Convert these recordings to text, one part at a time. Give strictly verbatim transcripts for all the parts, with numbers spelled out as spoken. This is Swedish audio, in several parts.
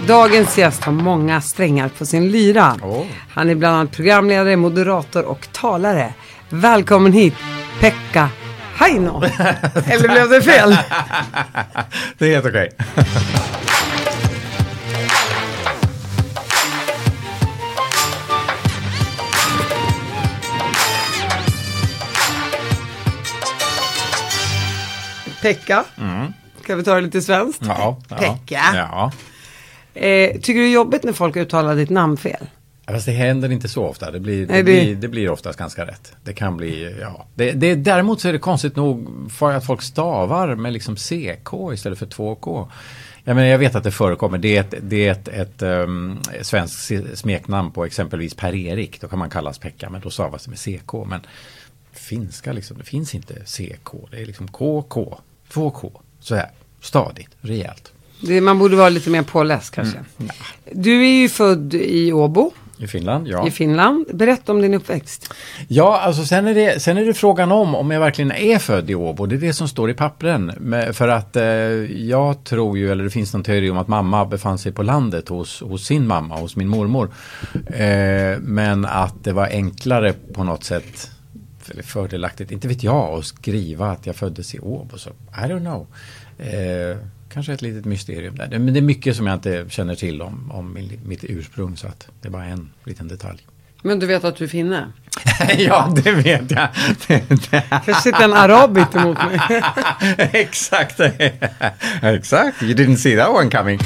Dagens gäst har många strängar på sin lyra. Oh. Han är bland annat programledare, moderator och talare. Välkommen hit, Pekka Haino. Eller blev det fel? Det är helt okej. Pekka. Mm. Kan vi ta det lite svenskt? Ja. ja Pekka. Ja. Eh, tycker du det är jobbigt när folk uttalar ditt namn fel? Ja, fast det händer inte så ofta. Det blir, det, det... Blir, det blir oftast ganska rätt. Det kan bli, ja. Det, det, däremot så är det konstigt nog för att folk stavar med liksom C K istället för två K. Jag menar, jag vet att det förekommer. Det är ett, det är ett, ett um, svenskt smeknamn på exempelvis Per-Erik. Då kan man kallas Pekka, men då stavas det med C K. Men finska liksom, det finns inte C K. Det är liksom K K, två K. Så här, stadigt, rejält. Det, man borde vara lite mer påläst kanske. Mm, ja. Du är ju född i Åbo. I Finland, ja. I Finland. Berätta om din uppväxt. Ja, alltså sen är det, sen är det frågan om om jag verkligen är född i Åbo. Det är det som står i pappren. Men för att eh, jag tror ju, eller det finns någon teori om att mamma befann sig på landet hos, hos sin mamma, hos min mormor. Eh, men att det var enklare på något sätt, eller fördelaktigt, inte vet jag, att skriva att jag föddes i Åbo. Så I don't know. Eh, Kanske ett litet mysterium där. Men det är mycket som jag inte känner till om, om min, mitt ursprung, så att det är bara en liten detalj. Men du vet att du är finne? Ja, det vet jag. Kanske sitter en arab inte emot mig. Exakt. Exakt. You didn't see that one coming.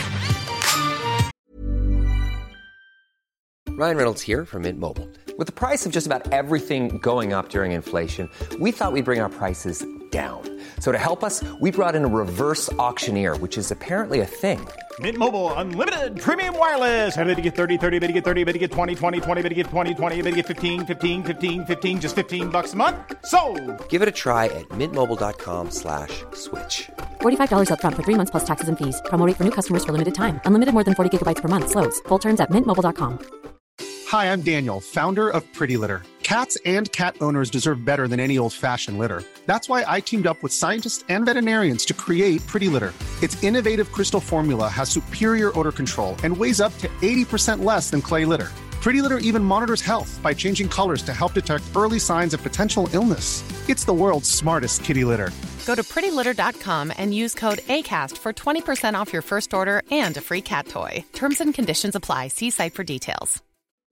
Ryan Reynolds here from Mint Mobile. With the price of just about everything going up during inflation, we thought we'd bring our prices down. So to help us, we brought in a reverse auctioneer, which is apparently a thing. Mint Mobile Unlimited Premium Wireless. How to get thirty, thirty, how to get thirty, how to get twenty, twenty, twenty, how to get twenty, twenty, how to get fifteen, fifteen, fifteen, fifteen, just fifteen bucks a month? Sold! Give it a try at mintmobile.com slash switch. forty-five dollars up front for three months plus taxes and fees. Promo rate for new customers for limited time. Unlimited more than forty gigabytes per month. Slows full terms at mint mobile dot com. Hi, I'm Daniel, founder of Pretty Litter. Cats and cat owners deserve better than any old-fashioned litter. That's why I teamed up with scientists and veterinarians to create Pretty Litter. Its innovative crystal formula has superior odor control and weighs up to eighty percent less than clay litter. Pretty Litter even monitors health by changing colors to help detect early signs of potential illness. It's the world's smartest kitty litter. Go to pretty litter dot com and use code ACAST for twenty percent off your first order and a free cat toy. Terms and conditions apply. See site for details.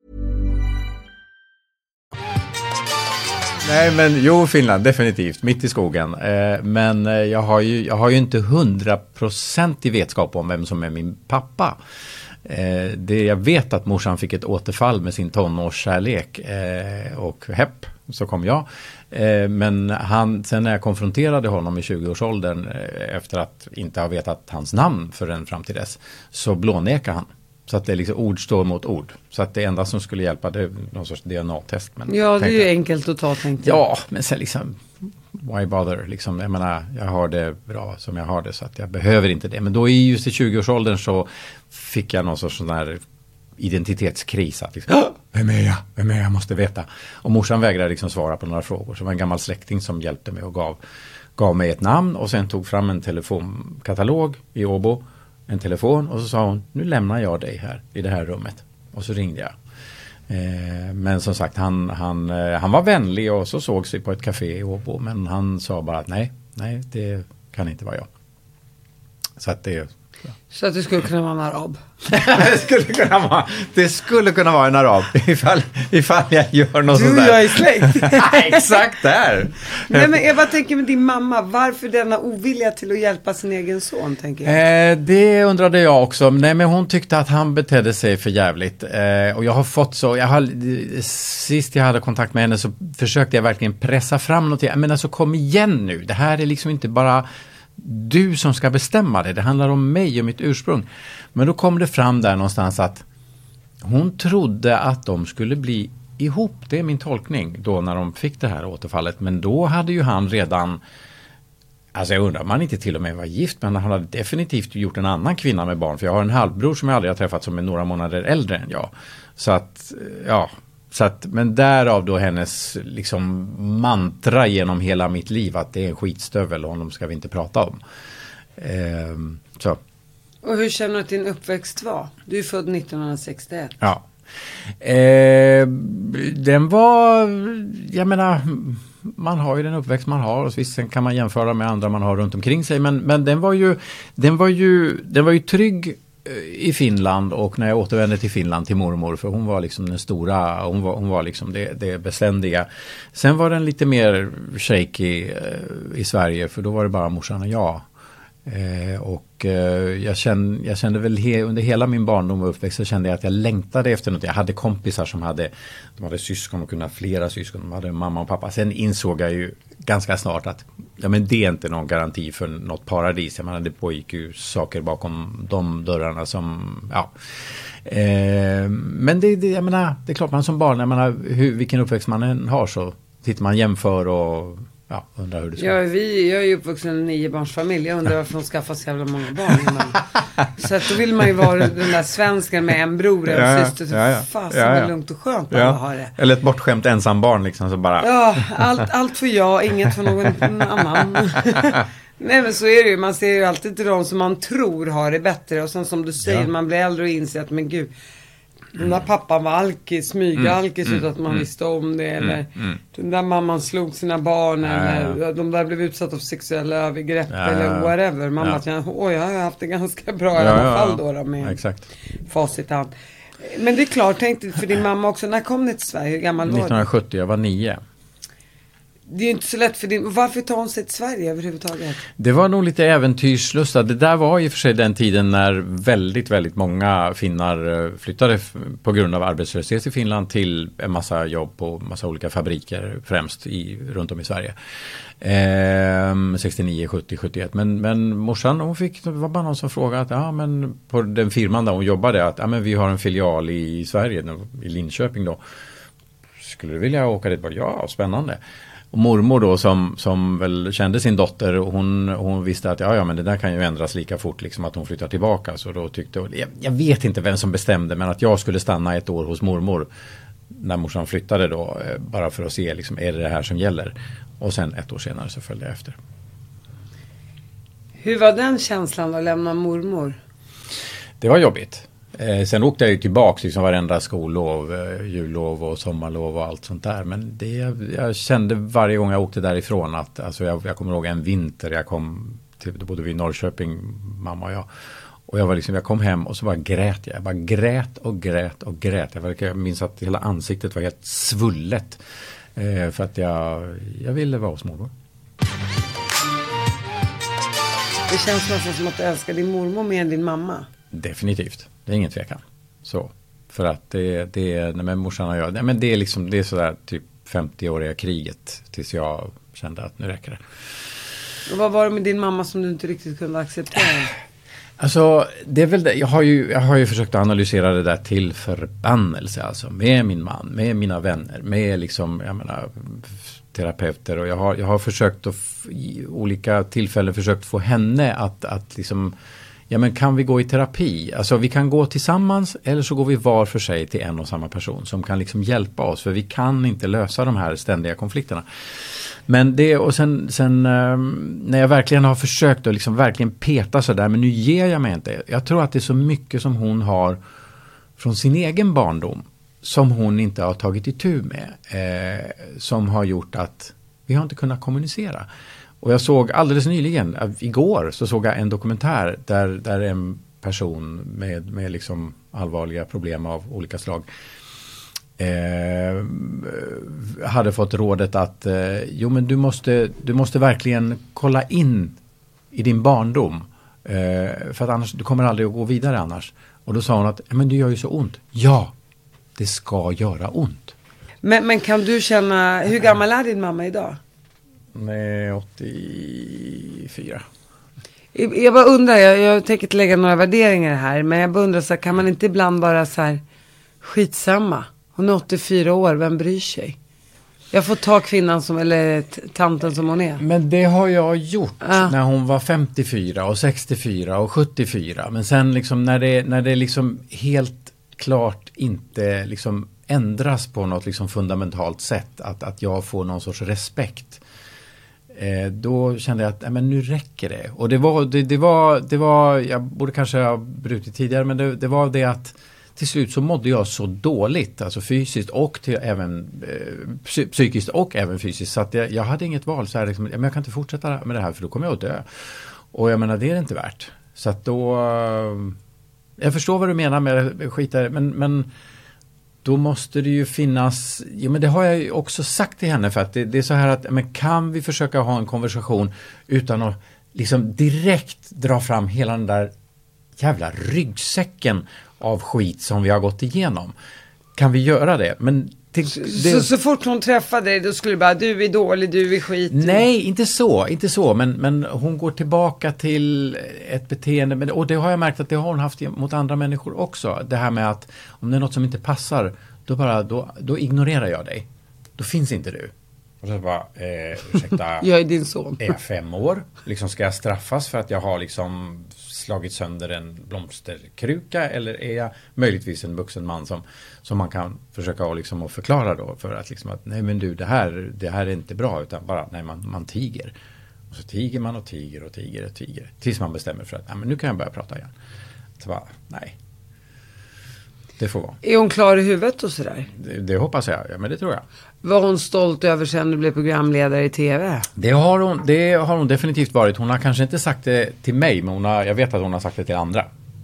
Nej, men jo, Finland, definitivt. Mitt i skogen. Eh, men jag har ju, jag har ju inte hundraprocentig vetskap om vem som är min pappa. Eh, det, jag vet att morsan fick ett återfall med sin tonårskärlek eh, och hepp, så kom jag. Eh, men han, sen när jag konfronterade honom i tjugoårsåldern eh, efter att inte ha vetat hans namn förrän fram till dess, så blånekade han. Så att det är liksom ord står mot ord. Så att det enda som skulle hjälpa, det är någon sorts D N A-test. Men ja, det är ju enkelt att ta, tänkte jag. Ja, men sen liksom, why bother? Liksom, jag menar, jag har det bra som jag har det, så att jag behöver inte det. Men då i just i tjugoårsåldern så fick jag någon sorts sån här identitetskris. Att liksom, vem är jag? Vem är jag? Jag måste veta. Och morsan vägrade liksom svara på några frågor. Så det var en gammal släkting som hjälpte mig och gav, gav mig ett namn. Och sen tog fram en telefonkatalog i Åbo. En telefon, och så sa hon, nu lämnar jag dig här i det här rummet. Och så ringde jag. Eh, men som sagt, han, han, eh, han var vänlig och så såg sig på ett café i Åbo. Men han sa bara att nej, nej, det kan inte vara jag. Så att det... Ja. Så att det skulle kunna vara en arab. det, skulle kunna vara, det skulle kunna vara en arab ifall, ifall jag gör något sånt där. Du och jag är släkt. Exakt där. Nej, men jag bara tänker med din mamma, varför denna ovilja till att hjälpa sin egen son, tänker jag? Eh, det undrade jag också. Nej, men hon tyckte att han betedde sig för jävligt. Eh, och jag har fått så, jag har, sist jag hade kontakt med henne så försökte jag verkligen pressa fram något. Men alltså kom igen nu, det här är liksom inte bara du som ska bestämma det. Det handlar om mig och mitt ursprung. Men då kom det fram där någonstans att hon trodde att de skulle bli ihop. Det är min tolkning då när de fick det här återfallet. Men då hade ju han redan, alltså jag undrar om han inte till och med var gift, men han hade definitivt gjort en annan kvinna med barn. För jag har en halvbror som jag aldrig har träffat som är några månader äldre än jag. Så att, ja... Så att, men därav då hennes liksom mantra genom hela mitt liv att det är en skitstövel och honom ska vi inte prata om. Ehm, så. Och hur känner du att din uppväxt var? Du är född nittonhundrasextioett. Ja. Eh, den var, jag menar, man har ju den uppväxt man har och visst sen kan man jämföra med andra man har runt omkring sig, men, men den var ju, den var ju, den var ju trygg i Finland, och när jag återvände till Finland till mormor, för hon var liksom den stora, hon var, hon var liksom det, det beständiga. Sen var den lite mer shaky eh, i Sverige, för då var det bara morsan och jag. Eh, och eh, jag, kände, jag kände väl he, under hela min barndom och uppväxt så kände jag att jag längtade efter något. Jag hade kompisar som hade, de hade syskon och kunde ha flera syskon. De hade mamma och pappa. Sen insåg jag ju ganska snart att ja, men det är inte någon garanti för något paradis. Jag menar, det pågick ju saker bakom de dörrarna som, ja. Eh, men det, det, jag menar, det är klart man som barn, jag menar, hur, vilken uppväxt man än har så tittar man jämför och ja, undrar hur det ska. Ja, vi, jag är ju uppvuxen i en niobarnsfamilj. Jag undrar varför de skaffar så jävla många barn. Så att då vill man ju vara den där svensken med en bror och en ja, syster. Så ja, ja. fan, ja, ja. så lugnt och skönt ja. att ha det. Eller ett bortskämt ensambarn liksom, så bara. Ja, allt, allt för jag, inget för någon annan. Nej, men så är det ju. Man ser ju alltid till de som man tror har det bättre. Och sen som du säger, ja. man blir äldre och inser att men gud, den där pappan var alkis, smygalkis mm, utan att man mm, visste om det. Eller mm, mm. den där mamman slog sina barn. Ja, eller ja. de där blev utsatta för sexuella övergrepp. Ja, eller whatever. Man ja. bara känner, oj, jag har haft det ganska bra ja, i alla fall då. då med ja, exakt. facit hand. Men det är klart, tänkte för din mamma också. När kom ni till Sverige? Hur gammal var du? nittonhundrasjuttio, jag var nio. Det är ju inte så lätt för din. Varför tar hon sig till Sverige överhuvudtaget? Det var nog lite äventyrslusta. Det där var i för sig den tiden när väldigt, väldigt många finnar flyttade på grund av arbetslöshet i Finland till en massa jobb på massa olika fabriker, främst i, runt om i Sverige. Eh, sextionio, sjuttio, sjuttioett. Men, men morsan, hon fick, det var bara någon som frågade att ja, men på den firman där hon jobbade att ja, men vi har en filial i Sverige, i Linköping då. Skulle du vilja åka dit? Ja, spännande. Och mormor då som, som väl kände sin dotter, hon, hon visste att ja, ja men det där kan ju ändras lika fort liksom att hon flyttar tillbaka. Så då tyckte hon, jag, jag vet inte vem som bestämde, men att jag skulle stanna ett år hos mormor när morsan flyttade då, bara för att se liksom, är det det här som gäller. Och sen ett år senare så följde jag efter. Hur var den känslan att lämna mormor? Det var jobbigt. Eh, sen åkte jag ju tillbaka liksom varenda skollov, eh, jullov och sommarlov och allt sånt där. Men det, jag, jag kände varje gång jag åkte därifrån att, alltså jag, jag kommer ihåg en vinter, jag kom till, då bodde vi i Norrköping, mamma och jag. Och jag var liksom, jag kom hem och så bara grät jag. Jag bara grät och grät och grät. Jag, var, jag minns att hela ansiktet var helt svullet. Eh, för att jag, jag ville vara hos mormor. Det känns nästan som att du älskar din mormor mer än din mamma. Definitivt. Det är ingen tvekan. Så. För att det, det är, nej men morsan och jag, nej men det är liksom, det är sådär typ femtioåriga kriget tills jag kände att nu räcker det. Och vad var det med din mamma som du inte riktigt kunde acceptera? Alltså, det är väl det. Jag har ju, jag har ju försökt analysera det där till förbannelse, alltså med min man, med mina vänner, med liksom, jag menar, terapeuter, och jag har, jag har försökt att i olika tillfällen försökt få henne att, att liksom, ja men kan vi gå i terapi? Alltså vi kan gå tillsammans eller så går vi var för sig till en och samma person som kan liksom hjälpa oss, för vi kan inte lösa de här ständiga konflikterna. Men det, och sen, sen när jag verkligen har försökt att liksom verkligen peta så där, men nu ger jag mig inte. Jag tror att det är så mycket som hon har från sin egen barndom som hon inte har tagit itu med, eh, som har gjort att vi har inte kunnat kommunicera. Och jag såg alldeles nyligen, igår så såg jag en dokumentär där, där en person med, med liksom allvarliga problem av olika slag eh, hade fått rådet att eh, jo men du måste, du måste verkligen kolla in i din barndom eh, för att annars, du kommer aldrig att gå vidare annars. Och då sa hon att men det gör ju så ont. Ja, det ska göra ont. Men, men kan du känna, hur gammal är din mamma idag? Med åttiofyra. Jag bara undrar, jag, jag tänker inte lägga några värderingar här, men jag bara undrar så här, kan man inte ibland bara så här skitsamma? Hon är åttiofyra år, vem bryr sig? Jag får ta kvinnan som, eller t- tanten som hon är. Men det har jag gjort ah. när hon var femtiofyra och sextiofyra och sjuttiofyra. Men sen liksom när det, när det liksom helt klart inte liksom ändras på något liksom fundamentalt sätt, att, att jag får någon sorts respekt Eh, då kände jag att äh, men nu räcker det. Och det var, det, det var, det var, jag borde kanske ha brutit tidigare, men det, det var det att till slut så mådde jag så dåligt, alltså fysiskt och till, även eh, psy- psykiskt och även fysiskt, så att jag, jag hade inget val. Så här, liksom, men jag kan inte fortsätta med det här för då kommer jag att dö. Och jag menar, det är det inte värt. Så att då, eh, jag förstår vad du menar med skiter, men, men då måste det ju finnas, ja men det har jag ju också sagt till henne, för att det, det är så här att, men kan vi försöka ha en konversation utan att liksom direkt dra fram hela den där jävla ryggsäcken av skit som vi har gått igenom. Kan vi göra det? Men till, det... Så, så fort hon träffade dig, då skulle du bara, du är dålig, du är skit. Nej, inte så, inte så. Men, men hon går tillbaka till ett beteende. Och det har jag märkt att det har hon haft mot andra människor också. Det här med att om det är något som inte passar, då, bara, då, då ignorerar jag dig. Då finns inte du. Och så bara, eh, ursäkta. Jag är din son. Är jag fem år? Liksom, ska jag straffas för att jag har liksom slagit sönder en blomsterkruka, eller är jag möjligtvis en vuxen man som, som man kan försöka liksom att förklara då, för att liksom att nej men du, det här, det här är inte bra, utan bara nej, man, man tiger. Och så tiger man och tiger och tiger och tiger tills man bestämmer för att nej, men nu kan jag börja prata igen. Så bara, nej. Det får vara. Är hon klar i huvudet och sådär? Det, det hoppas jag, ja men det tror jag. Var hon stolt över sen du blev programledare i tv? Det har hon, det har hon definitivt varit. Hon har kanske inte sagt det till mig, men hon har, jag vet att hon har sagt det till andra.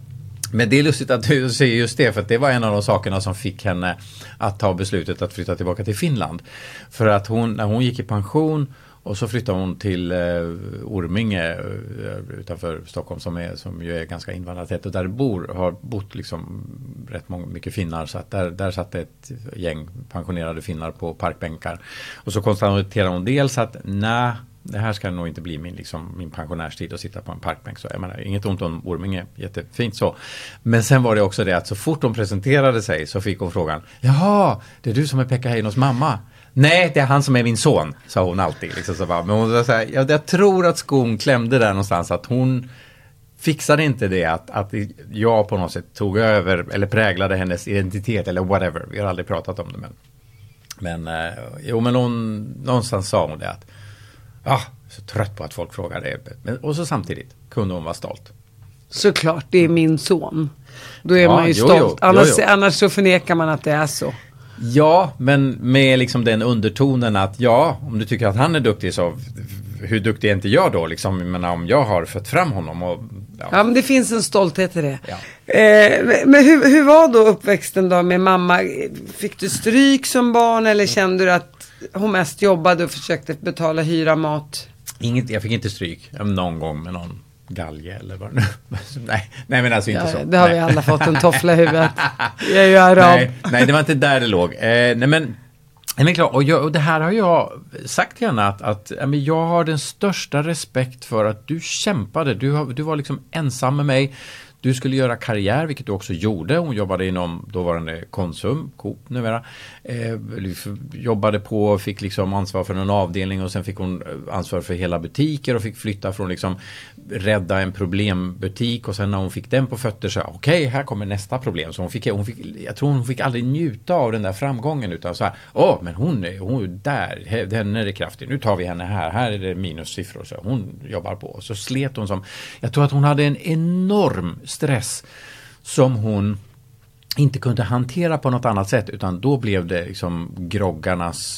Men det är lustigt att du säger just det, för att det var en av de sakerna som fick henne att ta beslutet att flytta tillbaka till Finland. För att hon, när hon gick i pension och så flyttade hon till eh, Orminge eh, utanför Stockholm, som, är, som ju är ganska invandrartätt, och där bor, har bott liksom rätt många, mycket finnar, så att där, där satt ett gäng pensionerade finnar på parkbänkar. Och så konstaterade hon dels att nej, det här ska nog inte bli min, liksom, min pensionärstid att sitta på en parkbänk. Så jag menar, inget ont om Orminge, jättefint så. Men sen var det också det att så fort hon presenterade sig så fick hon frågan, jaha, det är du som är Pekka Heinos mamma? Nej, det är han som är min son, sa hon alltid. Liksom, så bara. Men hon sa så här, ja, jag tror att skon klämde där någonstans, att hon fixade inte det att, att jag på något sätt tog över eller präglade hennes identitet eller whatever. Vi har aldrig pratat om det, men men, eh, jo, men hon, någonstans sa hon det att ja, så trött på att folk frågar det. Men, och så samtidigt kunde hon vara stolt. Såklart, det är min son. Då är ja, man ju jo, stolt. jo, annars, jo, jo. annars så förnekar man att det är så. Ja, men med liksom den undertonen att ja, om du tycker att han är duktig, så hur duktig är inte jag då? Liksom, jag menar, om jag har fött fram honom. Och, ja. ja, men det finns en stolthet i det. Ja. Eh, men hur, hur var då uppväxten då med mamma? Fick du stryk som barn, eller kände du att hon mest jobbade och försökte betala hyra, mat? Inget, jag fick inte stryk någon gång med någon galge eller vad nej, nej, men alltså inte ja, så. Det har nej. vi alla fått en toffla i huvudet. Jag är ju arab. Nej, nej, det var inte där det låg. Eh, nej, men, men klart, och, jag, och det här har jag sagt till henne att, att ja, jag har den största respekt för att du kämpade. Du, har, du var liksom ensam med mig. Du skulle göra karriär, vilket du också gjorde. Hon jobbade inom dåvarande Konsum, Coop numera. Eh, jobbade på, fick liksom ansvar för en avdelning, och sen fick hon ansvar för hela butiker och fick flytta från liksom rädda en problembutik, och sen när hon fick den på fötter så okej, okay, här kommer nästa problem. Så hon fick, hon fick, jag tror hon fick aldrig njuta av den där framgången, utan så här, åh, men hon är, hon är där, henne är det kraftigt, nu tar vi henne här, här är det minussiffror, så hon jobbar på. Så slet hon som, jag tror att hon hade en enorm stress som hon inte kunde hantera på något annat sätt, utan då blev det liksom groggarnas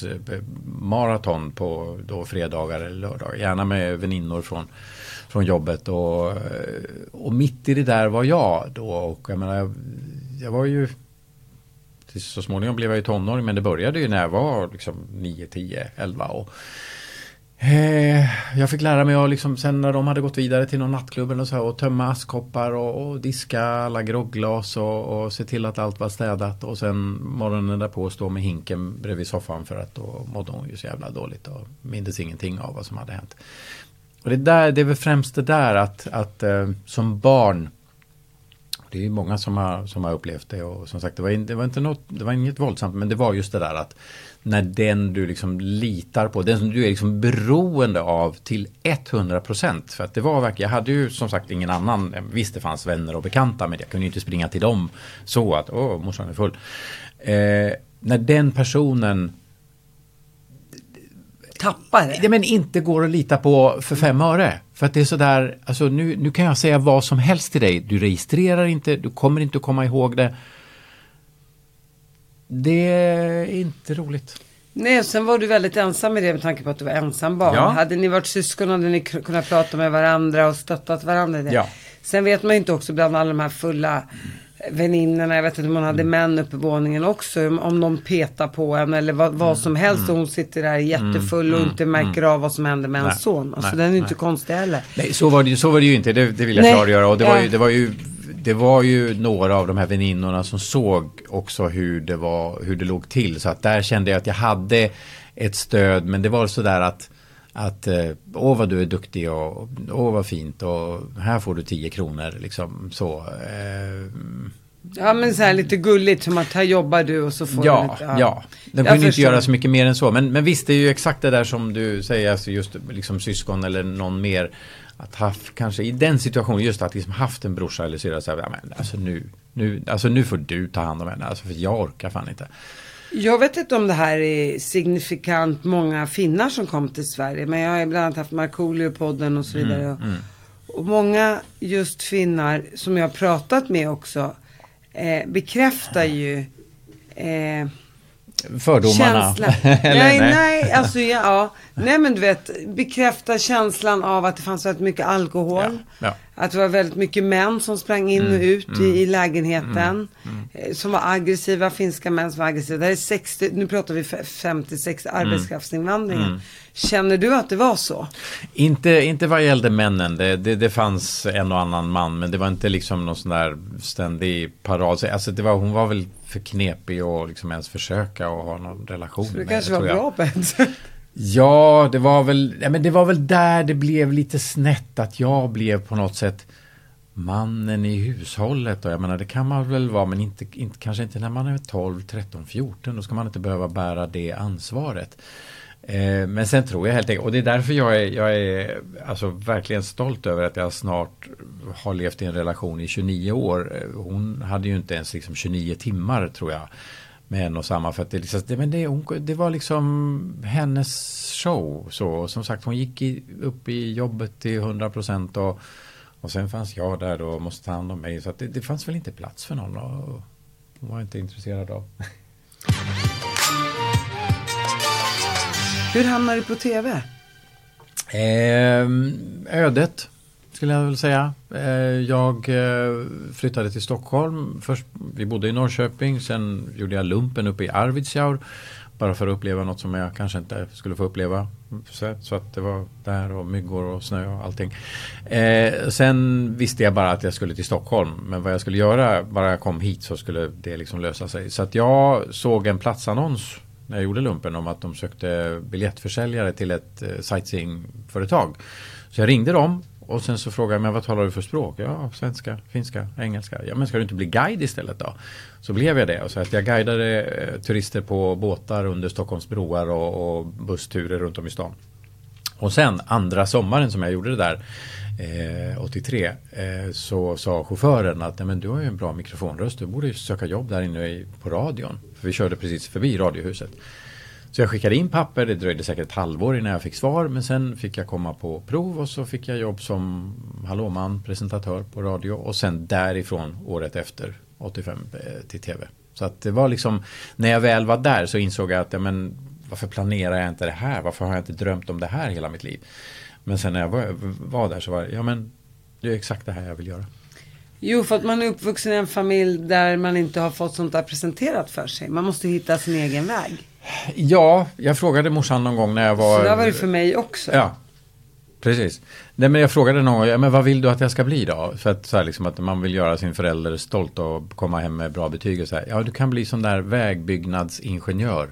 maraton på då fredagar eller lördagar, gärna med väninnor från, från jobbet, och, och mitt i det där var jag då, och jag menar, jag, jag var ju så småningom blev jag ju tonåring, men det började ju när jag var liksom nio, tio, elva, och jag fick lära mig att liksom, sen när de hade gått vidare till någon nattklubb och, så, och tömma askkoppar och, och diska alla grogglas och, och se till att allt var städat, och sen morgonen därpå stå med hinken bredvid soffan, för att då mådde hon ju så jävla dåligt och mindes ingenting av vad som hade hänt. Och det, där, det är väl främst det där att, att eh, som barn, det är ju många som har, som har upplevt det, och som sagt, det var, in, det var inte något, det var inget våldsamt, men det var just det där att när den du liksom litar på, den som du är liksom beroende av till hundra procent, för att det var verkligen, jag hade ju som sagt ingen annan, visst det fanns vänner och bekanta, men jag kunde ju inte springa till dem så att, åh, morsan är full. Eh, när den personen tappar det. Ja, men inte går att lita på för fem öre. För att det är sådär, alltså nu, nu kan jag säga vad som helst till dig. Du registrerar inte, du kommer inte att komma ihåg det. Det är inte roligt. Nej, sen var du väldigt ensam med det med tanke på att du var ensam barn. Ja. Hade ni varit syskon hade ni k- kunnat prata med varandra och stöttat varandra i det. Ja. Sen vet man ju inte också bland alla de här fulla väninnorna, jag vet inte om hon hade män uppe på våningen också, om, om de petar på en eller vad, vad som helst mm. och hon sitter där jättefull och inte märker av vad som händer med en son. Alltså nej, den är ju nej. inte konstig heller. Nej, så var det ju, så var det ju inte, det, det vill jag Nej. klargöra. Och det, Ja. var ju, det, var ju, det var ju några av de här väninnorna som såg också hur det, var, hur det låg till. Så att där kände jag att jag hade ett stöd, men det var sådär att att åh vad du är duktig och åh vad fint och här får du tio kronor liksom så. Eh, Ja, men så här lite gulligt som att här jobbar du och så får ja, du lite, ja, ja. De Jag kunde inte förstår. göra så mycket mer än så. Men, men visst, det är ju exakt det där som du säger, alltså just liksom syskon eller någon mer. Att haft, kanske i den situationen, just att liksom haft en brorsa eller syrra så här, ja, men alltså nu, nu, alltså nu får du ta hand om henne, alltså för jag orkar fan inte. Jag vet inte om det här är signifikant många finnar som kom till Sverige. Men jag har bland annat haft Markoolio-podden och så vidare. Mm, mm. Och många just finnar som jag har pratat med också eh, bekräftar ju eh, Fördomarna. känslan. Eller, nej, nej. nej, alltså ja, ja. Nej men du vet, bekräfta känslan av att det fanns väldigt mycket alkohol. Ja, ja. Att det var väldigt mycket män som sprang in Mm, och ut mm, i, i lägenheten. mm, eh, Som var aggressiva, finska män som var aggressiva. Det här är sextio, nu pratar vi femtiosex arbetskraftsinvandringen. Mm. Känner du att det var så? Inte, inte vad gällde männen. Det, det, det fanns en och annan man, men det var inte liksom någon sån där ständig parad. Alltså det var, hon var väl för knepig och liksom ens försöka och ha någon relation Så det med, kanske var tror jag. bra på ett sätt. Ja, det var väl, ja, men det var väl där det blev lite snett att jag blev på något sätt mannen i hushållet. Och jag menar, det kan man väl vara, men inte, inte, kanske inte när man är tolv, tretton, fjorton. Då ska man inte behöva bära det ansvaret. Eh, men sen tror jag helt enkelt, och det är därför jag är, jag är alltså verkligen stolt över att jag snart har levt i en relation i tjugonio år. Hon hade ju inte ens liksom tjugonio timmar tror jag med en och samma, för att det, liksom, det, men det, hon, det var liksom hennes show. Så som sagt, hon gick i, upp i jobbet till hundra procent och, och sen fanns jag där då och måste ta hand om mig. Så att det, det fanns väl inte plats för någon och hon var inte intresserad av. Hur hamnar du på tv? Eh, ödet skulle jag väl säga. Eh, jag eh, flyttade till Stockholm. Först, vi bodde i Norrköping. Sen gjorde jag lumpen uppe i Arvidsjaur. Bara för att uppleva något som jag kanske inte skulle få uppleva. Så, så att det var där och myggor och snö och allting. Eh, sen visste jag bara att jag skulle till Stockholm. Men vad jag skulle göra, bara jag kom hit så skulle det liksom lösa sig. Så att jag såg en platsannons när jag gjorde lumpen om att de sökte biljettförsäljare till ett eh, sightseeingföretag. Så jag ringde dem och sen så frågade jag, men vad talar du för språk? Ja, svenska, finska, engelska. Ja, men ska du inte bli guide istället då? Så blev jag det. Och så att jag guidade eh, turister på båtar under Stockholms broar och, och bussturer runt om i stan. Och sen andra sommaren som jag gjorde det där eh, åttiotre eh, så sa chauffören att men du har ju en bra mikrofonröst, du borde ju söka jobb där inne i, på radion. För vi körde precis förbi radiohuset. Så jag skickade in papper, det dröjde säkert ett halvår innan jag fick svar. Men sen fick jag komma på prov och så fick jag jobb som hallåman, presentatör på radio. Och sen därifrån året efter, åttiofem, till tv. Så att det var liksom, när jag väl var där så insåg jag att ja, men, varför planerar jag inte det här? Varför har jag inte drömt om det här hela mitt liv? Men sen när jag var, var där så var det, ja men det är exakt det här jag vill göra. Jo, för att man är uppvuxen i en familj där man inte har fått sånt där presenterat för sig. Man måste hitta sin egen väg. Ja, jag frågade morsan någon gång när jag var... Så där var det för mig också. Ja, precis. Nej, men jag frågade någon gång, ja, men vad vill du att jag ska bli då? För att, så här, liksom, att man vill göra sin förälder stolt och komma hem med bra betyg och så här. Ja, du kan bli sån där vägbyggnadsingenjör.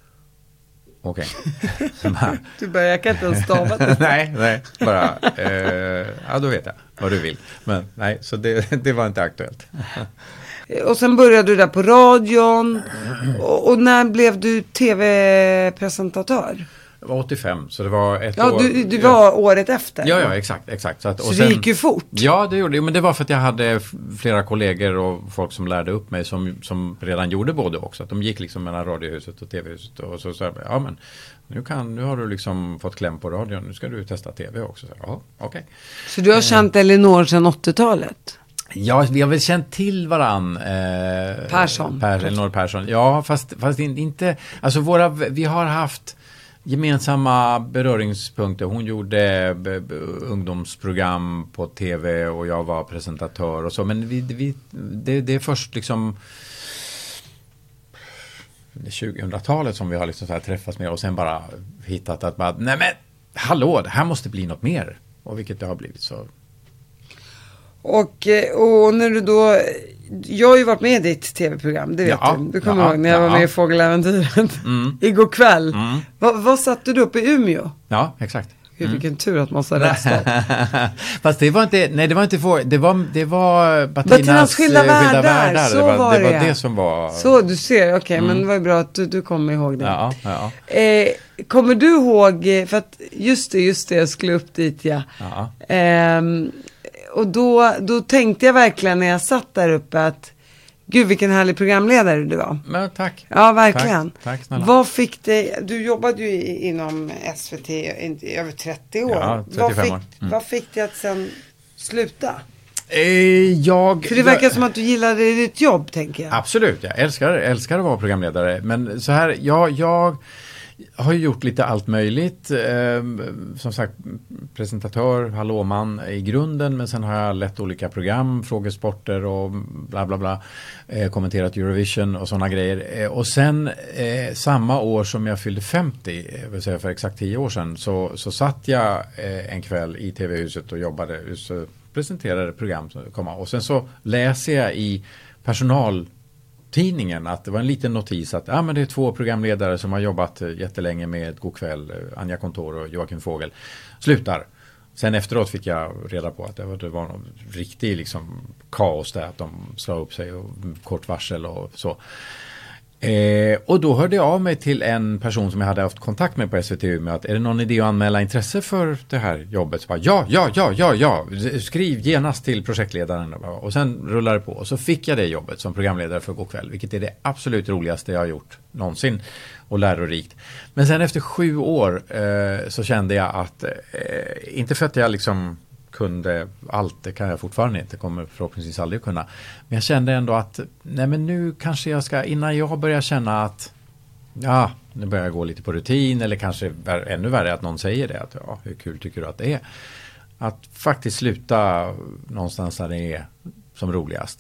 Okej. Okay. Du börjar, jag kan inte ens stava det. nej, nej, bara, eh, ja då vet jag vad du vill. Men nej, så det, det var inte aktuellt. Och sen började du där på radion. Och, och när blev du tv-presentatör? var åttiofem, så det var ett Ja, år. du, du var ja. året efter. Ja, ja, exakt, exakt. Så, att, så och det sen, gick ju fort. Ja, det gjorde det. Men det var för att jag hade flera kollegor och folk som lärde upp mig som, som redan gjorde både också. Att de gick liksom mellan radiohuset och tv-huset. Och så sa ja men nu, kan, nu har du liksom fått kläm på radion. Nu ska du testa tv också. Så, ja, okej. Okay. Så du har känt Elinor sedan åttiotalet? Ja, vi har väl känt till varann. Eh, Persson. Per, Elinor Persson. Ja, fast, fast inte... Alltså våra, vi har haft gemensamma beröringspunkter. Hon gjorde b- b- ungdomsprogram på tv och jag var presentatör och så. Men vi, vi, det, det är först liksom det tjugohundratalet som vi har liksom så här träffats med och sen bara hittat att bara, nej men hallå, det här måste bli något mer. Och vilket det har blivit så. Och, och när du då, jag har ju varit med i ditt tv-program, det vet ja, du. Du kommer ja, ihåg när jag ja. var med i Fågeläventyret mm. igår kväll. Mm. Va, vad satt du upp i Umeå? Ja, exakt. Mm. Vilken tur att man sa rätt. Fast det var inte, nej det var inte för, det var, det var Battinas, Battinas skilda världar, skilda världar. Så det var, var det. Det var det som var. Så du ser, okej, okay, mm. men det var ju bra att du, du kommer ihåg det. Ja, ja. Eh, kommer du ihåg, för att just det, just det, jag skulle upp dit, ja. ja. Eh, och då, då tänkte jag verkligen när jag satt där uppe att gud vilken härlig programledare du var. Men tack. Ja, verkligen. Tack, tack snälla. Vad fick det, du jobbade ju inom S V T i över trettio år. Ja, trettiofem vad fick, år. Mm. Vad fick det att sen sluta? Eh, jag... För det verkar jag, som att du gillade ditt jobb, tänker jag. Absolut, jag älskar, älskar att vara programledare. Men så här, jag... jag har ju gjort lite allt möjligt. Eh, som sagt, presentatör, hallåman i grunden. Men sen har jag lett olika program, frågesporter och bla bla bla. Eh, kommenterat Eurovision och sådana grejer. Eh, och sen eh, samma år som jag fyllde femtio, eh, vill säga för exakt tio år sedan. Så, så satt jag eh, en kväll i tv-huset och jobbade. Så presenterade program som kom. Och sen så läser jag i personal tidningen att det var en liten notis att ah, men det är två programledare som har jobbat jättelänge med Godkväll, Anja Kontor och Joakim Fågel, slutar. Sen efteråt fick jag reda på att det var, det var någon riktig liksom, kaos där, att de slog upp sig och kort varsel och så. Eh, och då hörde jag av mig till en person som jag hade haft kontakt med på S V T med att är det någon idé att anmäla intresse för det här jobbet? Så bara, ja, ja, ja, ja, ja, skriv genast till projektledaren. Och sen rullar det på. Och så fick jag det jobbet som programledare för Godkväll, vilket är det absolut roligaste jag har gjort någonsin och lärorikt. Men sen efter sju år eh, så kände jag att, eh, inte för att jag liksom kunde allt, det kan jag fortfarande inte, kommer förhoppningsvis aldrig kunna. Men jag kände ändå att, nej men nu kanske jag ska, innan jag börjar känna att, ja, nu börjar jag gå lite på rutin, eller kanske ännu värre att någon säger det, att ja, hur kul tycker du att det är? Att faktiskt sluta någonstans där det är som roligast.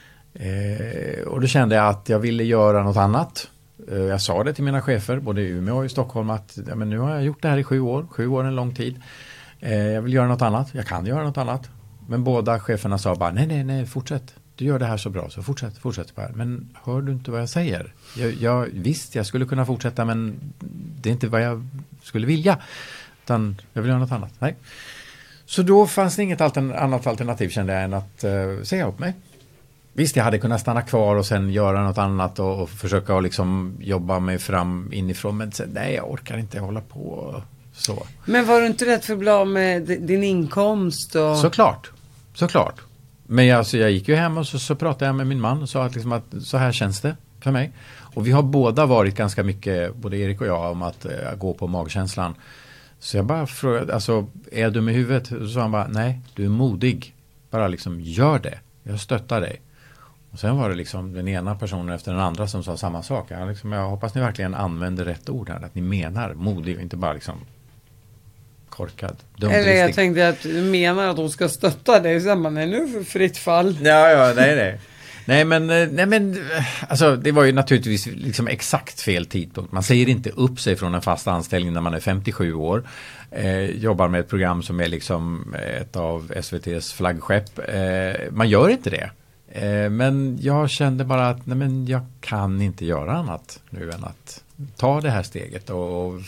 Eh, och då kände jag att jag ville göra något annat. Eh, jag sa det till mina chefer, både i Umeå och i Stockholm, att ja, men nu har jag gjort det här i sju år, sju år är en lång tid. Jag vill göra något annat. Jag kan göra något annat. Men båda cheferna sa bara, nej, nej, nej, fortsätt. Du gör det här så bra, så fortsätt, fortsätt bara. Men hör du inte vad jag säger? Jag, jag, visst, jag skulle kunna fortsätta, men det är inte vad jag skulle vilja. Utan jag vill göra något annat. Nej. Så då fanns det inget altern- annat alternativ, kände jag, än att uh, säga upp mig. Visst, jag hade kunnat stanna kvar och sen göra något annat och, och försöka liksom jobba mig fram inifrån. Men sen, nej, jag orkar inte hålla på. Så. Men var du inte rätt för att bli av med din inkomst? Och... Såklart, såklart. Men jag, alltså, jag gick ju hem och så, så pratade jag med min man och sa att, liksom att så här känns det för mig. Och vi har båda varit ganska mycket, både Erik och jag, om att äh, gå på magkänslan. Så jag bara frågade, alltså är du med huvudet? Så sa han bara, nej, du är modig. Bara liksom gör det. Jag stöttar dig. Och sen var det liksom den ena personen efter den andra som sa samma sak. Jag, liksom, jag hoppas ni verkligen använder rätt ord här. Att ni menar modig och inte bara liksom korkad. Eller jag tänkte att du menar att de ska stötta dig. Så man är nu för fritt fall. Ja, ja, nej, nej. Nej, men, nej, men alltså, det var ju naturligtvis liksom exakt fel tidpunkt. Man säger inte upp sig från en fast anställning när man är femtiosju år. Eh, jobbar med ett program som är liksom ett av S V T:s flaggskepp. Eh, man gör inte det. Eh, men jag kände bara att nej, men jag kan inte göra annat nu än att ta det här steget och, och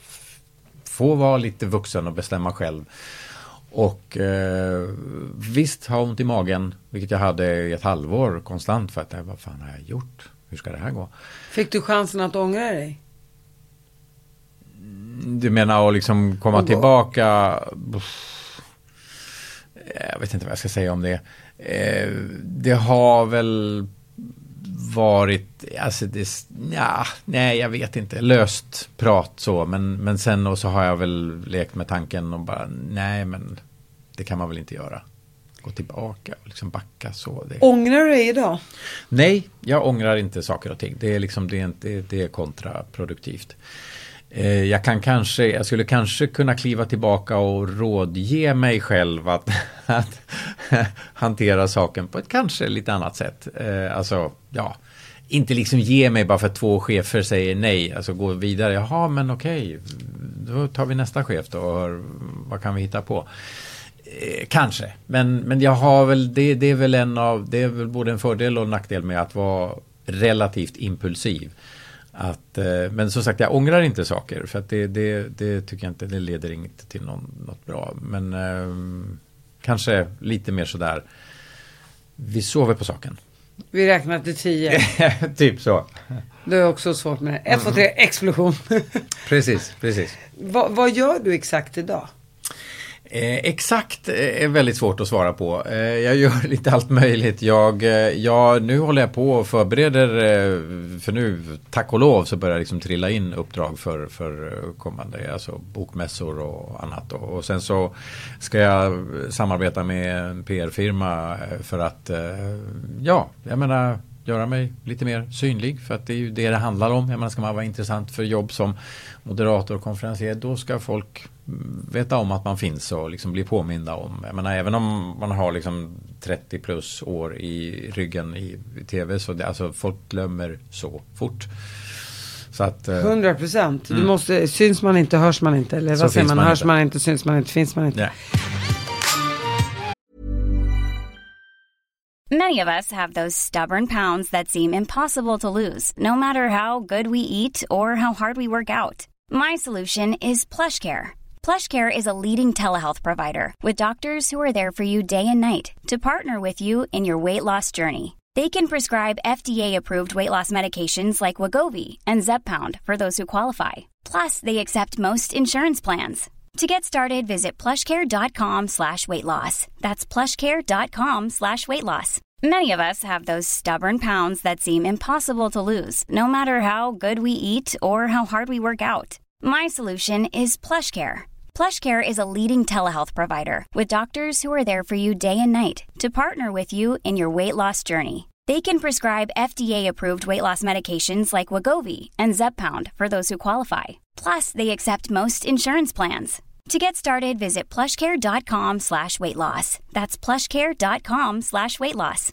få vara lite vuxen och bestämma själv. Och eh, visst ha ont i magen, vilket jag hade i ett halvår konstant, för att jag, vad fan har jag gjort? Hur ska det här gå? Fick du chansen att ångra dig? Du menar att liksom komma Och tillbaka? Jag vet inte vad jag ska säga om det. Det har väl varit, alltså det, ja, nej jag vet inte, löst prat så, men, men sen och så har jag väl lekt med tanken och bara, nej men det kan man väl inte göra. Gå tillbaka och liksom backa så. Det. Ångrar du dig idag? Nej, jag ångrar inte saker och ting. Det är liksom, det är, inte, det är kontraproduktivt. Eh, jag kan kanske, jag skulle kanske kunna kliva tillbaka och rådge mig själv att, att hantera saken på ett kanske lite annat sätt. Eh, alltså, ja, inte liksom ge mig bara för att två chefer säger nej, alltså gå vidare. Jaha, men okej, då tar vi nästa chef då och vad kan vi hitta på? Eh, kanske, men, men jag har väl, det, det är väl en av, det är väl både en fördel och en nackdel med att vara relativt impulsiv. Att, eh, men som sagt, jag ångrar inte saker för att det, det, det tycker jag inte, det leder inte till någon, något bra. Men eh, kanske lite mer sådär, vi sover på saken. Vi räknar till tio. Typ så. Det är också svårt med det. Ett, två, tre, explosion. Precis, precis. Va, vad gör du exakt idag? Eh, exakt är väldigt svårt att svara på. Eh, jag gör lite allt möjligt. Jag, eh, jag, nu håller jag på och förbereder, eh, för nu, tack och lov, så börjar jag liksom trilla in uppdrag för, för kommande, alltså bokmässor och annat. Och, och sen så ska jag samarbeta med en P R-firma för att, eh, ja, jag menar, göra mig lite mer synlig, för att det är ju det det handlar om. Jag menar, ska man vara intressant för jobb som moderator och konferencier, då ska folk veta om att man finns och liksom bli påminda om. Jag menar, även om man har liksom trettio plus år i ryggen i tv, så det, alltså folk glömmer så fort. Så att, eh, hundra procent. Du måste, syns man inte, hörs man inte. Eller vad säger man? man hörs inte. man inte, syns man inte, finns man inte. Ja. Many of us have those stubborn pounds that seem impossible to lose, no matter how good we eat or how hard we work out. My solution is PlushCare. PlushCare is a leading telehealth provider with doctors who are there for you day and night to partner with you in your weight loss journey. They can prescribe F D A-approved weight loss medications like Wegovy and Zepbound for those who qualify. Plus, they accept most insurance plans. To get started, visit plushcare.com slash weight loss. That's plushcare.com slash weight loss. Many of us have those stubborn pounds that seem impossible to lose, no matter how good we eat or how hard we work out. My solution is PlushCare. PlushCare is a leading telehealth provider with doctors who are there for you day and night to partner with you in your weight loss journey. They can prescribe F D A-approved weight loss medications like Wegovy and Zepbound for those who qualify. Plus, they accept most insurance plans. To get started, visit plushcare.com slash weight loss. That's plushcare.com slash weight loss.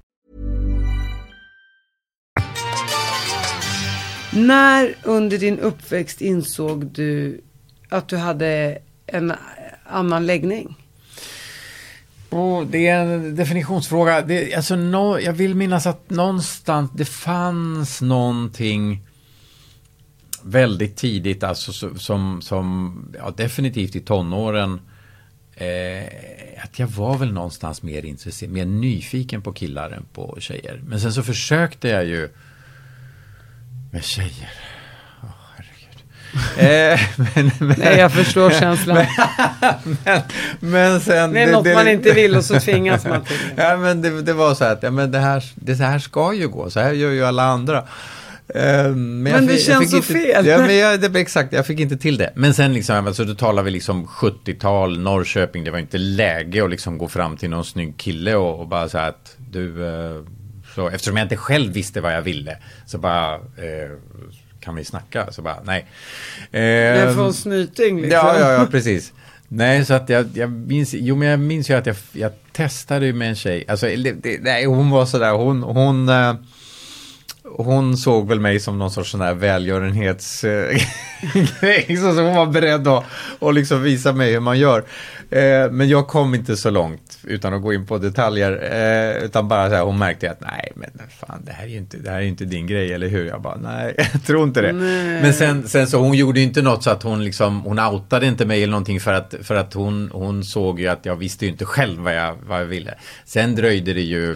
När under din uppväxt insåg du att du hade en annan läggning? Oh, det är en definitionsfråga. Det, alltså, no, jag vill minnas att någonstans det fanns någonting väldigt tidigt, alltså som, som ja, definitivt i tonåren, eh, att jag var väl någonstans mer intresserad, mer nyfiken på killar än på tjejer. Men sen så försökte jag ju med tjejer. Åh, oh, herregud. eh, men, men, Nej, jag förstår känslan. men, men sen... Det är det, något det, man inte vill och så tvingas man till det. Ja, men det, det var så att ja, men det, här, det så här ska ju gå. Så här gör ju alla andra. Men, men det fick, känns så inte, fel. Ja, men jag, det, exakt, jag fick inte till det. Men sen liksom, alltså, då talar vi liksom sjuttiotal, Norrköping. Det var inte läge att liksom gå fram till någon snygg kille och, och bara säga att du... Så, eftersom jag inte själv visste vad jag ville, så bara... Eh, kan vi snacka? Så bara, nej. Eh, jag får en snyting liksom. Ja, ja, ja, precis. Nej, så att jag, jag minns... Jo, men jag minns ju att jag, jag testade ju med en tjej. Alltså, det, det, nej, hon var sådär, hon... hon eh, hon såg väl mig som någon sorts sån här välgörenhetsgrej. Så hon var beredd att och liksom visa mig hur man gör. Eh, men jag kom inte så långt utan att gå in på detaljer. Eh, utan bara så här, hon märkte att nej, men fan, det här är ju inte, det här är inte din grej, eller hur? Jag bara, nej, jag tror inte det. Nej. Men sen, sen så, hon gjorde ju inte något så att hon liksom, hon outade inte mig eller någonting för att, för att hon, hon såg ju att jag visste ju inte själv vad jag, vad jag ville. Sen dröjde det ju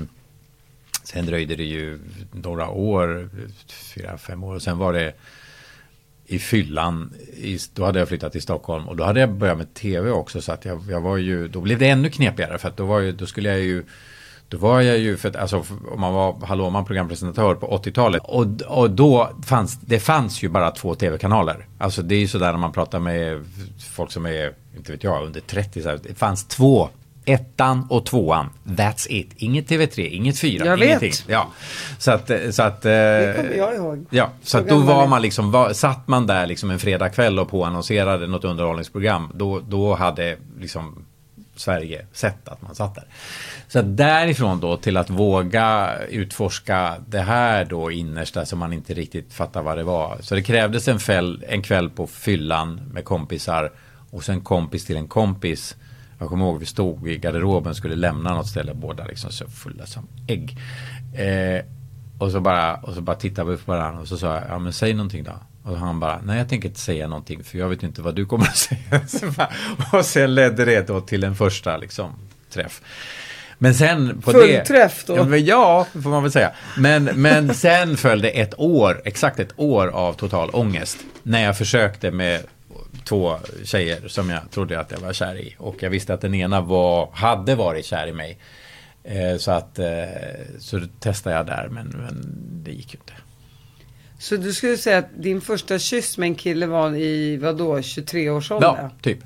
Sen dröjde det ju några år, fyra, fem år, och sen var det i fyllan. I, då hade jag flyttat till Stockholm och då hade jag börjat med tv också, så att jag, jag var ju, då blev det ännu knepigare för att då var ju, då skulle jag ju Då var jag ju, för att, alltså, om man var hallåman programpresentatör på åttiotalet och, och då fanns, det fanns ju bara två tv-kanaler. Alltså det är ju sådär när man pratar med folk som är, inte vet jag, under trettio, så här, det fanns två, ettan och tvåan. That's it. Inget T V tre, inget fyra, jag ingenting. Vet. Ja. Så att, så att det kommer jag ihåg. Ja, så, så att då var man liksom, var, satt man där liksom en fredagkväll och påannonserade något underhållningsprogram, då, då hade liksom Sverige sett att man satt där. Så därifrån då till att våga utforska det här då innersta som man inte riktigt fattar vad det var. Så det krävdes en, fäll, en kväll på fyllan med kompisar och sen kompis till en kompis. Jag kommer ihåg vi stod i garderoben och skulle lämna något ställe, båda liksom så fulla som ägg. Eh, och så bara och så bara tittade vi på varandra och så sa jag, ja men säg någonting då. Och han bara, nej jag tänker inte säga någonting för jag vet inte vad du kommer att säga. Och sen ledde det då till en första liksom träff. Men sen på full det... träff då? Ja, ja, får man väl säga. Men, men sen följde ett år, exakt ett år av total ångest. När jag försökte med två tjejer som jag trodde att jag var kär i. Och jag visste att den ena var, hade varit kär i mig. Eh, så att eh, så testade jag där, men, men det gick ju inte. Så du skulle säga att din första kyss med en kille var i, vadå, tjugotre års ålder? Ja, typ.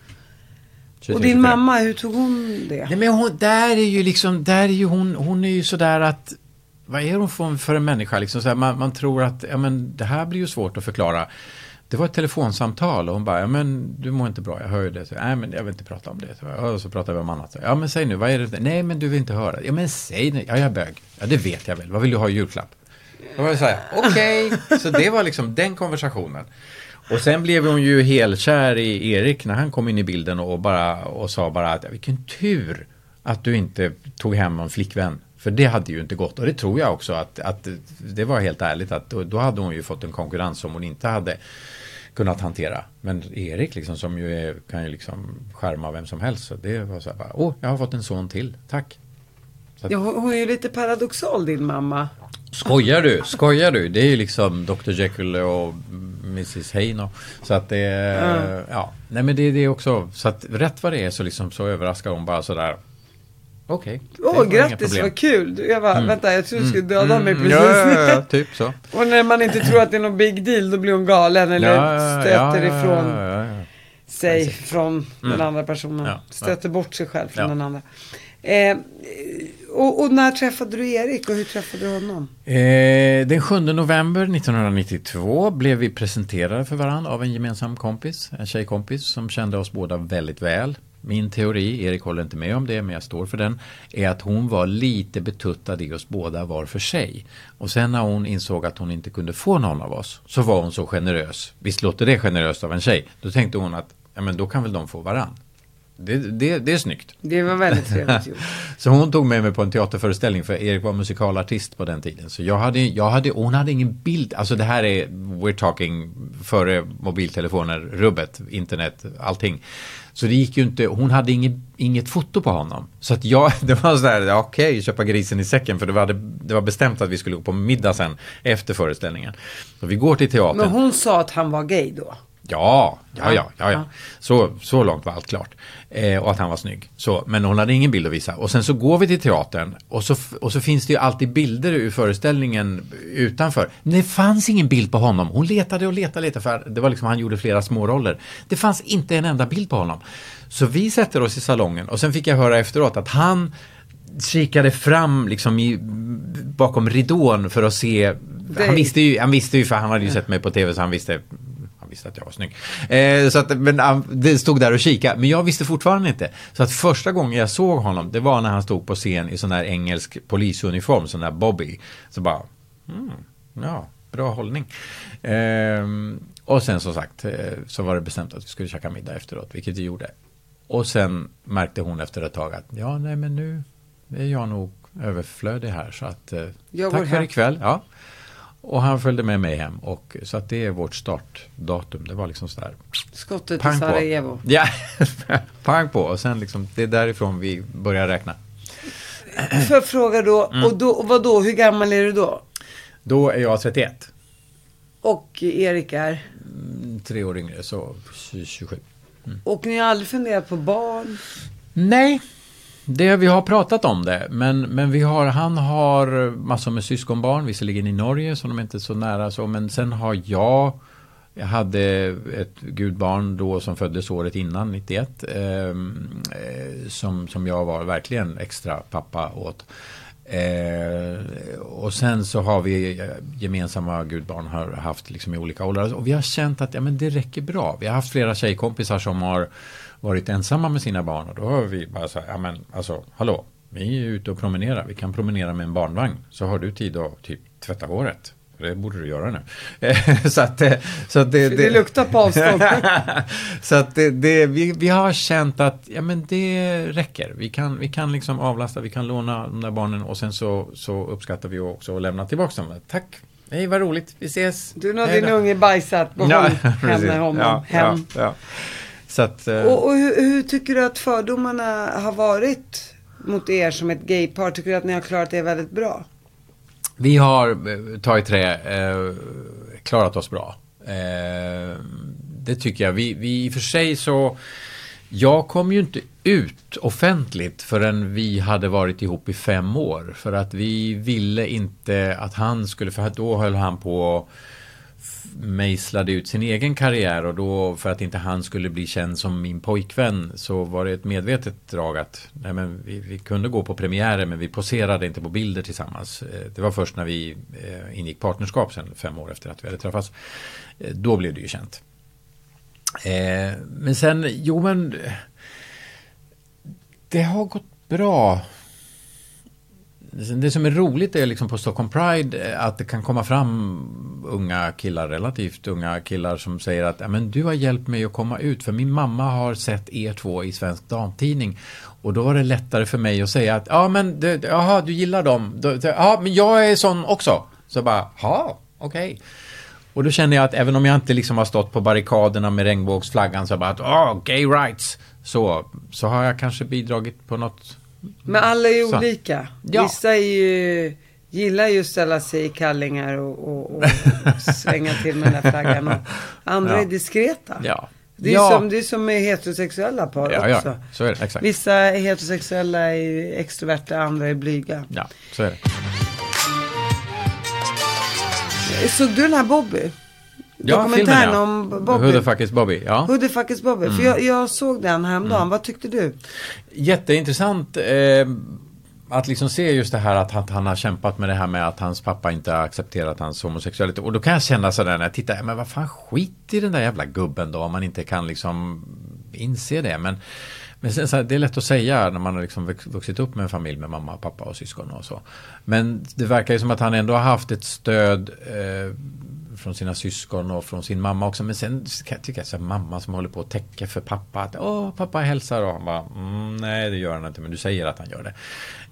Och din mamma, hur tog hon det? Nej, men hon, där är ju liksom, där är ju hon, hon är ju sådär att, vad är hon för, för en människa liksom, så här, man, man tror att, ja men det här blir ju svårt att förklara. Det var ett telefonsamtal och hon bara, ja men du mår inte bra, jag hör ju det. Så, nej men jag vill inte prata om det. Och så pratar vi om annat. Ja men säg nu, vad är det? Nej men du vill inte höra. Ja men säg nu, ja jag är bög. Ja det vet jag väl, vad vill du ha i julklapp? Då var jag så här, okej. Okay. Så det var liksom den konversationen. Och sen blev hon ju helkär i Erik när han kom in i bilden och, bara, och sa bara att vilken tur att du inte tog hem en flickvän. För det hade ju inte gått. Och det tror jag också att, att det var helt ärligt att då, då hade hon ju fått en konkurrens som hon inte hade kunnat hantera. Men Erik liksom, som ju är, kan ju liksom skärma vem som helst. Så det var så här bara, åh jag har fått en son till, tack. Så att, ja, hon är ju lite paradoxal din mamma. Skojar du? Skojar du? Det är ju liksom doktor Jekyll och missus Hyde. Så att det är, mm. ja. Nej men det, det är också, så att rätt vad det är så liksom så överraskar hon bara sådär. Okej. Okay, åh, grattis, vad kul. Jag bara, mm. vänta, jag tror du skulle döda mm. mig precis. Ja, ja, ja, typ så. Och när man inte tror att det är någon big deal, då blir hon galen eller ja, stöter ja, ifrån ja, ja, ja. sig från mm. den andra personen. Ja, stöter ja. bort sig själv från ja. den andra. Eh, och, och när träffade du Erik och hur träffade du honom? Eh, den sjunde november nittonhundranittiotvå blev vi presenterade för varandra av en gemensam kompis, en tjejkompis som kände oss båda väldigt väl. Min teori, Erik håller inte med om det men jag står för den, är att hon var lite betuttad i oss båda var för sig. Och sen när hon insåg att hon inte kunde få någon av oss så var hon så generös. Visst låter det generöst av en tjej. Då tänkte hon att ja, men då kan väl de få varann. Det, det, det är snyggt. Det var väldigt trevligt gjort. Så hon tog med mig på en teaterföreställning för Erik var musikalartist på den tiden. Så jag hade, jag hade, hon hade ingen bild. Alltså det här är, we're talking före mobiltelefoner, rubbet, internet, allting. Så det gick ju inte, hon hade inget, inget foto på honom. Så att jag, det var så där, okej, okay, köpa grisen i säcken. För det var, det var bestämt att vi skulle gå på middag sen efter föreställningen. Så vi går till teatern. Men hon sa att han var gay då? Ja, ja, ja, ja, ja. Så, så långt var allt klart. Eh, och att han var snygg. Så, men hon hade ingen bild att visa. Och sen så går vi till teatern. Och så, och så finns det ju alltid bilder ur föreställningen utanför. Men det fanns ingen bild på honom. Hon letade och letade lite för det var liksom, han gjorde flera små roller. Det fanns inte en enda bild på honom. Så vi sätter oss i salongen. Och sen fick jag höra efteråt att han kikade fram liksom i, bakom ridån för att se. Han visste ju, han visste ju för han hade ju sett mig på tv så han visste... visste att jag var snygg. Eh, så att, men um, det stod där och kika. Men jag visste fortfarande inte. Så att första gången jag såg honom, det var när han stod på scen i sån där engelsk polisuniform, sån där Bobby. Så bara, mm, ja, bra hållning. Eh, och sen som sagt, eh, så var det bestämt att vi skulle käka middag efteråt, vilket vi gjorde. Och sen märkte hon efter ett tag att, ja nej men nu är jag nog överflödig här. Så att, eh, tack för ikväll. Ja. Och han följde med mig hem. Och, så att det är vårt startdatum. Det var liksom så där. Skottet till Sarajevo. Ja, pang på. Och sen liksom, det är därifrån vi börjar räkna. För fråga då, mm. och då, vad då, hur gammal är du då? Då är jag trettioett. Och Erik är? Mm, tre år yngre, så tjugosju. Mm. Och ni har aldrig funderat på barn? Nej, det, vi har pratat om det. Men, men vi har, han har massor med syskonbarn, visserligen i Norge, så de är inte så nära. Så, men sen har jag... Jag hade ett gudbarn då som föddes året innan, nittioett, eh, som, som jag var verkligen extra pappa åt. Eh, och sen så har vi gemensamma gudbarn har haft liksom i olika åldrar. Och vi har känt att ja, men det räcker bra. Vi har haft flera tjejkompisar som har varit ensamma med sina barn. Och då har vi bara sagt, ja men alltså, hallå, vi är ute och promenerar. Vi kan promenera med en barnvagn. Så har du tid att typ tvätta håret. Det borde du göra nu. så att, så att det, det, det luktar på avstånd. så att det, det, vi, vi har känt att ja, men det räcker. Vi kan, vi kan liksom avlasta, vi kan låna de där barnen och sen så, så uppskattar vi också att lämna tillbaka dem. Tack. Hej, vad roligt. Vi ses. Du har din unge bajsat. Behåll ja, henne, honom, ja, hem. Ja, ja. Så att, uh... och och hur, hur tycker du att fördomarna har varit mot er som ett gaypar? Tycker du att ni har klarat det väldigt bra? Vi har tagit trä, eh, klarat oss bra. Eh, det tycker jag. Vi, vi i och för sig så... Jag kom ju inte ut offentligt förrän vi hade varit ihop i fem år. För att vi ville inte att han skulle... För då höll han på mejslade ut sin egen karriär. Och då för att inte han skulle bli känd som min pojkvän så var det ett medvetet drag att nej men vi, vi kunde gå på premiärer men vi poserade inte på bilder tillsammans. Det var först när vi eh, ingick partnerskap sen fem år efter att vi hade träffats. Eh, då blev det ju känt. Eh, men sen, jo men det har gått bra. Det som är roligt är liksom på Stockholm Pride att det kan komma fram unga killar, relativt unga killar som säger att men du har hjälpt mig att komma ut för min mamma har sett er två i Svensk Damtidning och då var det lättare för mig att säga att ja men du, jaha, du gillar dem, ja men jag är sån också, så bara ja okej. Okay. Och då känner jag att även om jag inte liksom har stått på barrikaderna med regnbågsflaggan så bara att oh, gay rights så, så har jag kanske bidragit på något. Men alla är så. Olika. Ja. Vissa är ju, gillar ju att ställa sig i kallingar och, och, och svänga till med den här flaggan. Och andra ja. är diskreta. Ja. Det är, ja. som, det är som med heterosexuella par ja, också. Ja, så är det, exakt. Vissa är heterosexuella är extroverta, andra är blyga. Ja, så är det. Såg du den här Bobby? Ja, dokumentären filmen, ja. om Bobby. Who the fuck is Bobby? Ja. Who the fuck is Bobby? Mm. För jag, jag såg den häromdagen. Mm. Vad tyckte du? Jätteintressant eh, att liksom se just det här att han, han har kämpat med det här med att hans pappa inte har accepterat hans homosexualitet. Och då kan jag känna sådär när jag tittar, men vad fan, skit i den där jävla gubben då om man inte kan liksom inse det. Men, men sen, så här, det är lätt att säga när man har liksom vuxit upp med en familj med mamma, pappa och syskon och så. Men det verkar ju som att han ändå har haft ett stöd eh, från sina syskon och från sin mamma också. Men sen kan jag tycka att mamma som håller på att täcka för pappa att åh, pappa hälsar och han bara, mm, nej det gör han inte men du säger att han gör det.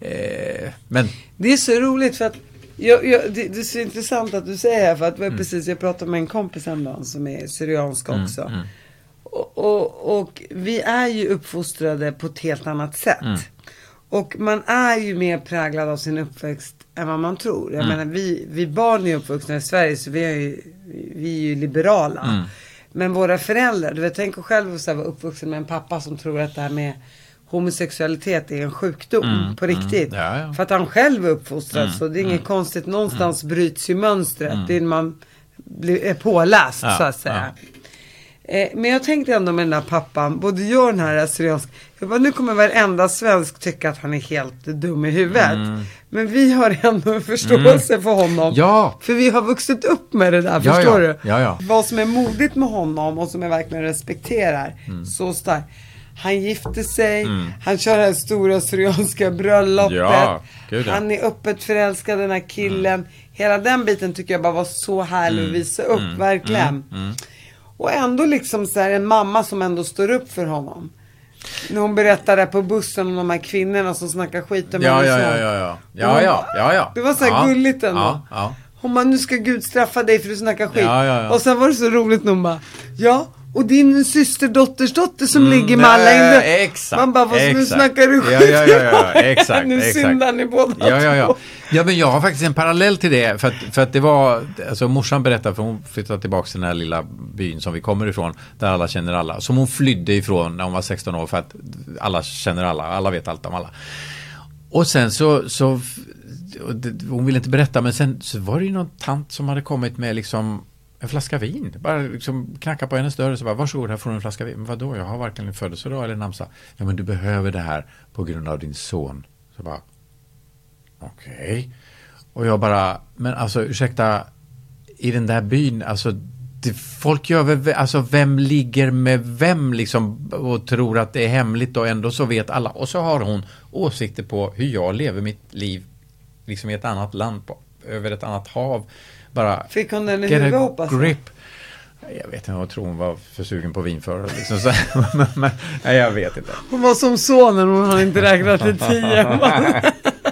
Eh, men det är så roligt för att jag, jag, det, det är så intressant att du säger här för att mm. precis jag pratade med en kompis en dag som är syriansk också. Mm, mm. Och, och, och vi är ju uppfostrade på ett helt annat sätt. Mm. Och man är ju mer präglad av sin uppväxt än vad man tror. Jag mm. menar, vi, vi barn är uppvuxna i Sverige så vi är ju, vi är ju liberala. Mm. Men våra föräldrar, du vet, tänk själv att vara uppvuxen med en pappa som tror att det här med homosexualitet är en sjukdom mm. på riktigt. Mm. Ja, ja. För att han själv är uppfostrad mm. så det är inget mm. konstigt. Någonstans mm. bryts ju mönstret. Mm. Det är man blir, är påläst ja, så att säga. Ja. Men jag tänkte ändå med den där pappan, både jag och den här syriansk, jag bara, nu kommer varenda svensk tycka att han är helt dum i huvudet. Mm. Men vi har ändå en förståelse mm. för honom. Ja. För vi har vuxit upp med det där, ja, förstår ja. du? Ja, ja. Vad som är modigt med honom och som jag verkligen respekterar. Mm. Så starkt. Han gifte sig, mm. han kör det här stora syrianska bröllopet. Ja, gud, ja. Han är öppet förälskad, den här killen. Mm. Hela den biten tycker jag bara var så härlig mm. att visa upp, mm. verkligen. Mm. Mm. Och ändå liksom så här en mamma som ändå står upp för honom. När hon berättade på bussen om de här kvinnorna som snackar skit om ja, ja, ja, ja, ja. Ja, ja, ja, ja. Det var så här ja, gulligt ändå. Ja, ja. Hon bara, nu ska Gud straffa dig för du snackar skit. Ja, ja, ja. Och sen var det så roligt när hon bara, ja, och din systerdotters dotter som Mm, ligger i nej, mallen. exakt, Man bara, vad nu exakt. snackar du skit. Ja, ja, ja, ja, exakt, Nu exakt. syndar ni båda. Ja, ja, ja. Ja, men jag har faktiskt en parallell till det. För att, för att det var, alltså morsan berättade, för hon flyttade tillbaka till den här lilla byn som vi kommer ifrån, där alla känner alla. Som hon flydde ifrån när hon var sexton år, för att alla känner alla, alla vet allt om alla. Och sen så, så och det, hon ville inte berätta, men sen så var det ju någon tant som hade kommit med liksom en flaska vin. Bara liksom knacka på hennes dörr och så bara, varsågod, här får du en flaska vin. Men vadå, jag har varken en födelsedag eller namnsdag. Ja, men du behöver det här på grund av din son. Så bara, okej. Okay. Och jag bara, men alltså ursäkta, i den där byn, alltså det, folk gör väl, alltså vem ligger med vem liksom och tror att det är hemligt och ändå så vet alla. Och så har hon åsikter på hur jag lever mitt liv liksom i ett annat land, på, över ett annat hav. Bara fick hon den i huvudet, hoppas jag? Grip. Jag vet inte, jag tror hon var för sugen på vin för liksom så. men, men, nej, jag vet inte. Hon var som sonen, hon hade inte räknat till tio. ja.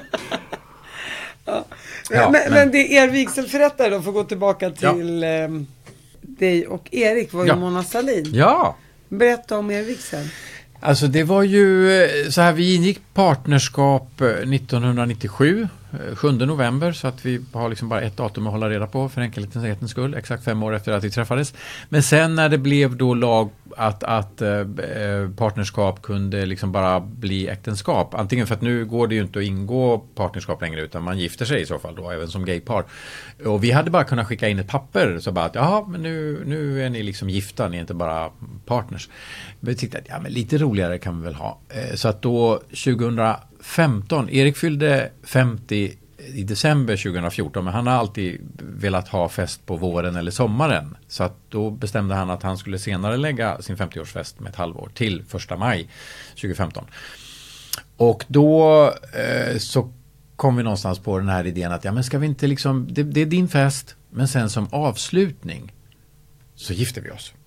Ja, men, men, men det är er vigselförrättare då, för att gå tillbaka till ja. eh, dig och Erik, var ju ja. Mona Sahlin. Ja. Berätta om er vigsel. Alltså det var ju så här, vi ingick partnerskap nittonhundranittiosju, sjunde november, så att vi har liksom bara ett datum att hålla reda på för enkelhetens skull, exakt fem år efter att vi träffades. Men sen när det blev då lag att, att eh, partnerskap kunde liksom bara bli äktenskap, antingen för att nu går det ju inte att ingå partnerskap längre, utan man gifter sig i så fall då, även som gaypar. Och vi hade bara kunnat skicka in ett papper så bara att ja, men nu, nu är ni liksom gifta, ni är inte bara partners. Men vi tyckte att ja, men lite roligare kan vi väl ha. Eh, så att då tjugohundrafemton, Erik fyllde femtio i december tjugohundrafjorton, men han har alltid velat ha fest på våren eller sommaren. Så att då bestämde han att han skulle senare lägga sin femtioårsfest med ett halvår till första maj tjugofemton. Och då eh, så kom vi någonstans på den här idén att ja, men ska vi inte liksom, det, det är din fest, men sen som avslutning så gifter vi oss.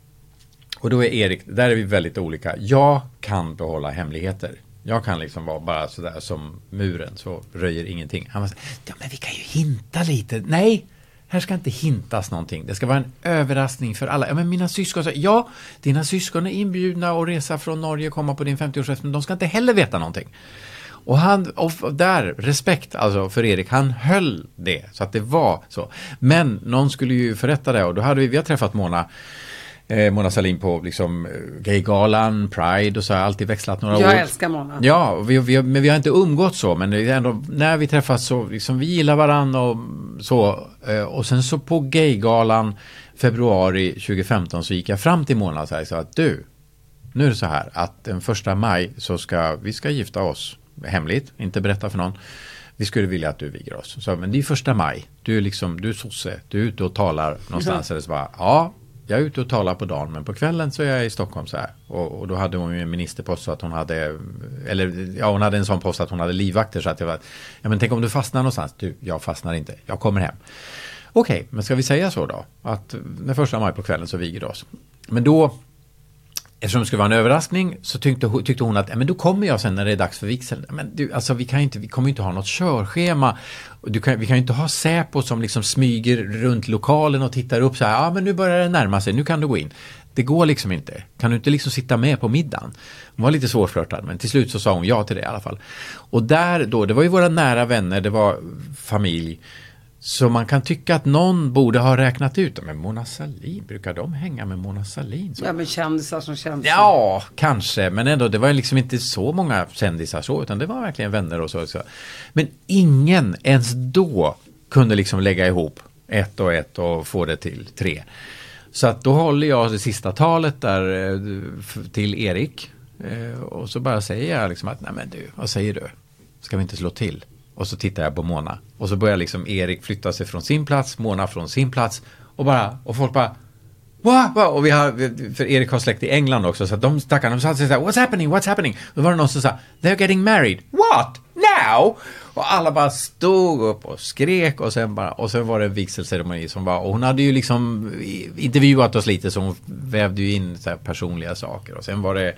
Och då är Erik, där är vi väldigt olika. Jag kan behålla hemligheter. Jag kan liksom vara bara sådär som muren, så röjer ingenting. Han var så, ja men vi kan ju hinta lite. Nej, här ska inte hintas någonting. Det ska vara en överraskning för alla. Ja men mina syskon, så, ja, dina syskon är inbjudna och resa från Norge och komma på din femtioårsfest, men de ska inte heller veta någonting. Och han, och där, respekt alltså för Erik, han höll det så att det var så. Men någon skulle ju förrätta det, och då hade vi, vi har träffat Mona Eh, Mona Sahlin på liksom Gaygalan, Pride och så har alltid växlat några jag år. Jag älskar Mona. Ja, vi, vi, men vi har inte umgått så, men det är ändå, när vi träffas så liksom, vi gillar varandra och så. Eh, och sen så på Gaygalan februari tjugofemton så gick jag fram till Mona och sa att du, nu är det så här att den första maj så ska vi ska gifta oss hemligt, inte berätta för någon. Vi skulle vilja att du viger oss. Så, men det är första maj. Du är liksom, du är sosse, du är ute och talar någonstans. Mm. Så bara, ja, jag är ute och talar på dagen, men på kvällen så är jag i Stockholm så här. Och, och då hade hon ju en ministerpost så att hon hade, eller ja, hon hade en sån post att hon hade livvakter, så att jag var, ja men tänk om du fastnar någonstans. Du, jag fastnar inte, jag kommer hem. Okej, okay, men ska vi säga så då? Att den första maj på kvällen så viger det oss. Men då, eftersom det skulle vara en överraskning, så tyckte, tyckte hon att ja, men då kommer jag sen när det är dags för vigseln. Men du, alltså vi kan inte, vi kommer inte ha något körschema. Du kan, vi kan ju inte ha Säpo som liksom smyger runt lokalen och tittar upp så här, ja men nu börjar det närma sig, nu kan du gå in. Det går liksom inte. Kan du inte liksom sitta med på middagen? Hon var lite svårflörtad, men till slut så sa hon ja till det i alla fall. Och där då, det var ju våra nära vänner, det var familj. Så man kan tycka att någon borde ha räknat ut, men Mona Sahlin, brukar de hänga med Mona Sahlin? Så? Ja, men kändisar som kändisar. Ja, kanske, men ändå, det var liksom inte så många kändisar så, utan det var verkligen vänner och så. så. Men ingen ens då kunde liksom lägga ihop ett och ett och få det till tre. Så att då håller jag det sista talet där till Erik, och så bara säger jag liksom att, nej men du, vad säger du? Ska vi inte slå till? Och så tittar jag på Mona. Och så börjar liksom Erik flytta sig från sin plats, Mona från sin plats. Och bara, och folk bara, what? What? Och vi har, för Erik har släkt i England också. Så att de stackarna, de sa så här, what's happening, what's happening? Och då var det någon som sa, they're getting married. What? Now? Och alla bara stod upp och skrek. Och sen, bara, och sen var det en vigselceremoni som var, och hon hade ju liksom intervjuat oss lite, så hon vävde ju in så här personliga saker. Och sen var det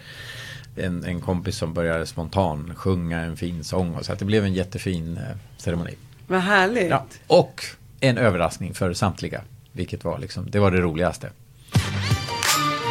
En, en kompis som började spontan sjunga en fin sång, och så att det blev en jättefin eh, ceremoni. Vad härligt. Ja. Och en överraskning för samtliga, vilket var liksom, det var det roligaste.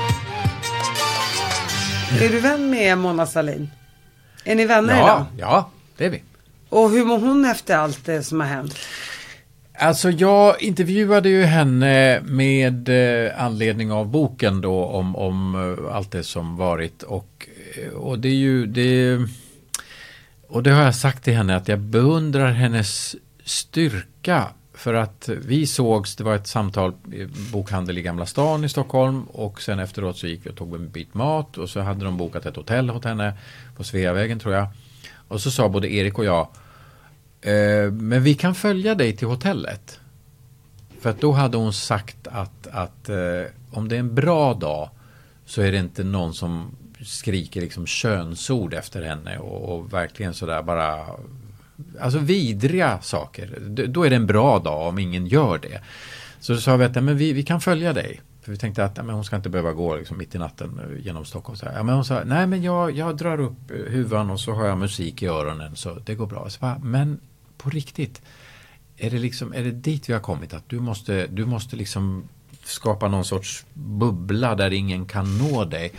Är du vän med Mona Sahlin? Är ni vänner Ja, idag? ja, det är vi. Och hur mår hon efter allt det som har hänt? Alltså jag intervjuade ju henne med eh, anledning av boken då om, om eh, allt det som varit och, och det är ju det, och det har jag sagt till henne att jag beundrar hennes styrka för att vi sågs, det var ett samtal i bokhandel i Gamla stan i Stockholm och sen efteråt så gick vi och tog en bit mat och så hade de bokat ett hotell åt henne på Sveavägen tror jag och så sa både Erik och jag eh, men vi kan följa dig till hotellet för att då hade hon sagt att, att eh, om det är en bra dag så är det inte någon som skriker liksom könsord efter henne och, och verkligen sådär bara alltså vidriga saker. D- då är det en bra dag om ingen gör det. Så då sa vi att ja, men vi, vi kan följa dig. För vi tänkte att ja, men hon ska inte behöva gå liksom, mitt i natten genom Stockholm. Så här. Ja, men hon sa, nej men jag, jag drar upp huvan och så har jag musik i öronen så det går bra. Så bara, men på riktigt, är det, liksom, är det dit vi har kommit? Att du måste, du måste liksom skapa någon sorts bubbla där ingen kan nå dig.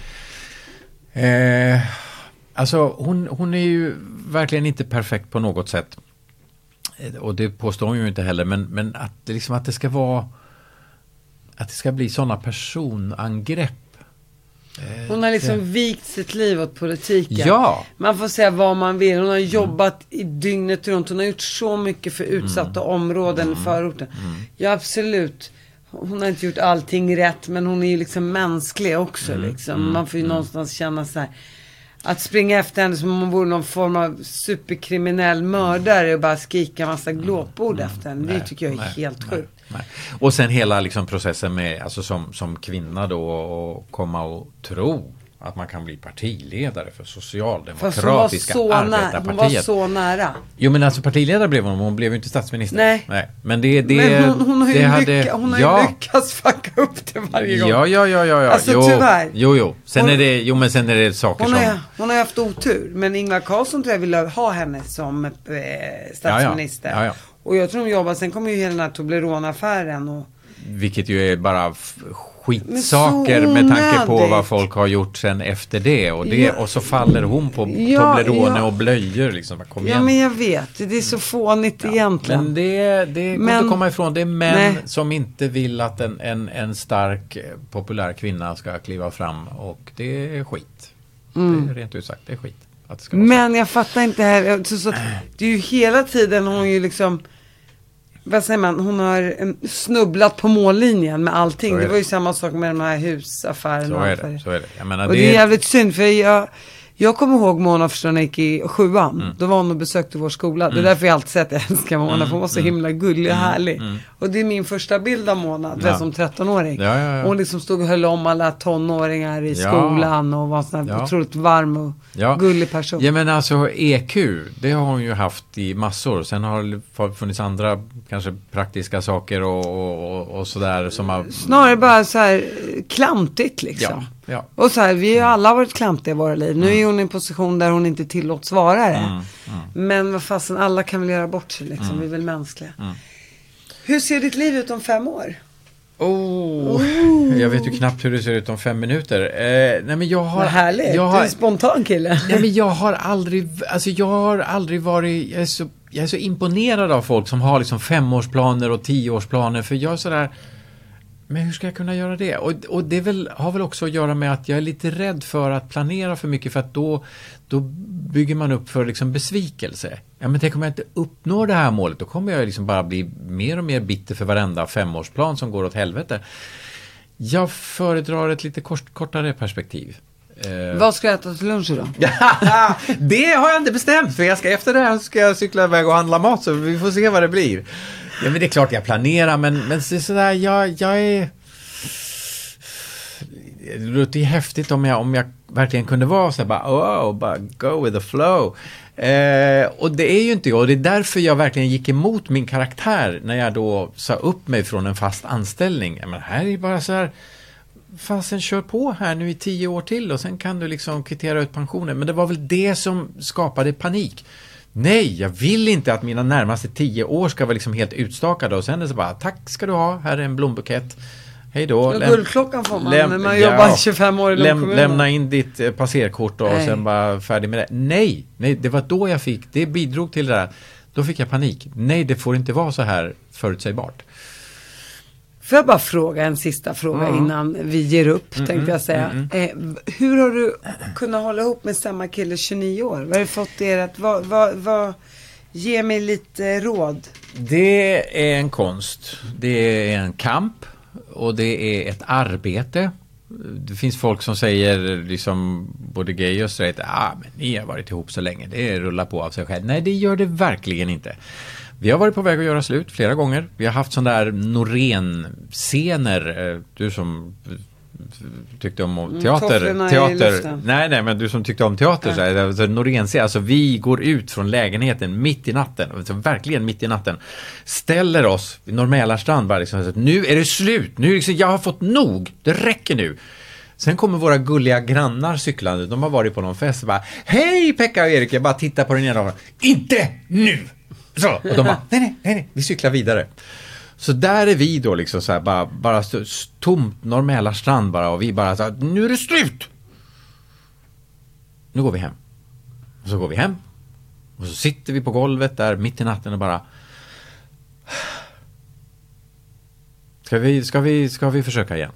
Eh... Alltså hon, hon är ju verkligen inte perfekt på något sätt. Och det påstår hon ju inte heller. Men, men att, liksom att det ska vara att det ska bli sådana personangrepp. Hon har liksom det... vikt sitt liv åt politiken. Ja. Man får säga vad man vill. Hon har jobbat mm. i dygnet runt. Hon har gjort så mycket för utsatta mm. områden i mm. förorten. Mm. Ja, absolut. Hon har inte gjort allting rätt. Men hon är ju liksom mänsklig också. Mm. Liksom. Mm. Man får ju mm. någonstans känna så här. Att springa efter henne som om hon vore någon form av superkriminell mördare och bara skrika massa glåpord mm, efter henne. Det nej, tycker jag är nej, helt nej, sjukt. Nej. Och sen hela liksom processen med, alltså som, som kvinna då och komma och tro att man kan bli partiledare för Socialdemokratiska hon arbetarpartiet. Hon var så nära. Jo men alltså partiledare blev hon, hon blev ju inte statsminister. Nej. Nej. Men det, det, men hon, hon har ju, det lycka, hade, hon har ja. ju lyckats fucka upp det varje gång. Ja, ja, ja, ja. ja. Alltså jo, tyvärr. Jo, jo. Sen hon, är det, jo men sen är det saker hon som... Har, hon har ju haft otur. Men Ingvar Carlsson tror jag vill ha henne som eh, statsminister. Ja, ja. Ja, ja. Och jag tror hon jobbar, sen kommer ju hela den här Toblerone-affären och... Vilket ju är bara skitsaker med tanke på vad folk har gjort sen efter det. Och, det, ja. och så faller hon på ja, Toblerone ja. och blöjor. Liksom. Kom igen. Ja, men jag vet. Det är så fånigt ja. egentligen. Men det, det går inte att komma ifrån. Det är män nej. som inte vill att en, en, en stark, populär kvinna ska kliva fram. Och det är skit. Mm. Det är rent ut sagt, det är skit. Att det ska vara men så. Jag fattar inte här. Så, så, det är ju hela tiden hon ju liksom... Vad säger man? Hon har um, snubblat på mållinjen med allting. Det. det var ju samma sak med de här husaffärerna. Så är det. Så är det. Jag menar, och det... det är jävligt synd för jag, jag kommer ihåg Mona förstår när jag gick i sjuan. Mm. Då var hon och besökte vår skola. Mm. Det är därför jag alltid säger att jag älskar Mona. Mm. För hon var så himla gullig och mm. härlig. Mm. Och det är min första bild av Mona. Ja. Som trettonåring. Ja, ja, ja. Hon liksom stod och höll om alla tonåringar i ja. skolan. Och var sån här ja. otroligt varm och ja. gullig person. Ja men alltså E Q. Det har hon ju haft i massor. Sen har det funnits andra kanske praktiska saker och, och, och, och sådär. Som har... Snarare bara så här klantigt liksom. Ja. Ja. Och så här, vi har alla varit klantiga i våra liv. Nu mm. är hon i en position där hon inte tillåts vara det. Mm. Mm. Men vad fasen, alla kan väl göra bort sig liksom. Mm. Vi är väl mänskliga. Mm. Hur ser ditt liv ut om fem år? Oh, oh. Jag vet ju knappt hur det ser ut om fem minuter. Eh, nej men jag har... Vad härligt, jag har, du är en spontan kille. Nej men jag har aldrig, alltså jag har aldrig varit, jag är så, jag är så imponerad av folk som har liksom femårsplaner och tioårsplaner. För jag är sådär... Men hur ska jag kunna göra det? Och, och det väl, har väl också att göra med att jag är lite rädd för att planera för mycket. För att då, då bygger man upp för liksom besvikelse. Ja men tänk om jag inte uppnår det här målet. Då kommer jag liksom bara bli mer och mer bitter för varenda femårsplan som går åt helvete. Jag föredrar ett lite kort, kortare perspektiv. Eh. Vad ska jag äta till lunch då? Det har jag inte bestämt. För jag ska, efter det här ska jag cykla iväg och handla mat. Så vi får se vad det blir. Ja men det är klart jag planerar men, men det är sådär, jag, jag är det låter ju häftigt om jag, om jag verkligen kunde vara så bara, oh, bara go with the flow eh, och det är ju inte jag och det är därför jag verkligen gick emot min karaktär när jag då sa upp mig från en fast anställning. Ja, men här är bara så här fasen kör på här nu i tio år till och sen kan du liksom kvittera ut pensionen. Men det var väl det som skapade panik. Nej, jag vill inte att mina närmaste tio år ska vara liksom helt utstakade och sen är det så bara, tack ska du ha, här är en blombukett hej då. Läm- guldklockan får man, läm- men man ja, jobbar tjugofem år i läm- kommunen. Lämna in ditt eh, passerkort och Nej. sen bara färdig med det. Nej, nej, det var då jag fick, det bidrog till det där. Då fick jag panik. Nej, det får inte vara så här förutsägbart. Får jag bara fråga en sista fråga Mm. innan vi ger upp, Mm, tänkte jag säga. mm, Eh, hur har du kunnat hålla ihop med samma kille tjugonio år? Vad har du fått er att, vad, vad, vad, ge mig lite råd. Det är en konst. Det är en kamp. Och det är ett arbete. Det finns folk som säger, liksom både gay och straight, ah, men ni har varit ihop så länge, det rullar på av sig själv. Nej, det gör det verkligen inte. Vi har varit på väg att göra slut flera gånger. Vi har haft sådana där Norén-scener. Du som tyckte om teater. Mm, teater. Nej, nej, men du som tyckte om teater. Så här, alltså, Norén-scen. Alltså vi går ut från lägenheten mitt i natten. Alltså, verkligen mitt i natten. Ställer oss vid Norr-Mälarstrand. Bara liksom, så att nu är det slut. Nu liksom, jag har fått nog. Det räcker nu. Sen kommer våra gulliga grannar cyklande. De har varit på någon fest och bara, hej Pekka och Erik. Jag bara tittar på den ena. Inte nu! Så, och de bara, nej, nej, nej, nej, vi cyklar vidare. Så där är vi då liksom så här, bara, bara tomt Norr-Mälarstrand bara, och vi bara så här, nu är det slut! Nu går vi hem. Och så går vi hem. Och så sitter vi på golvet där mitt i natten och bara, ska vi, ska vi, ska vi försöka igen?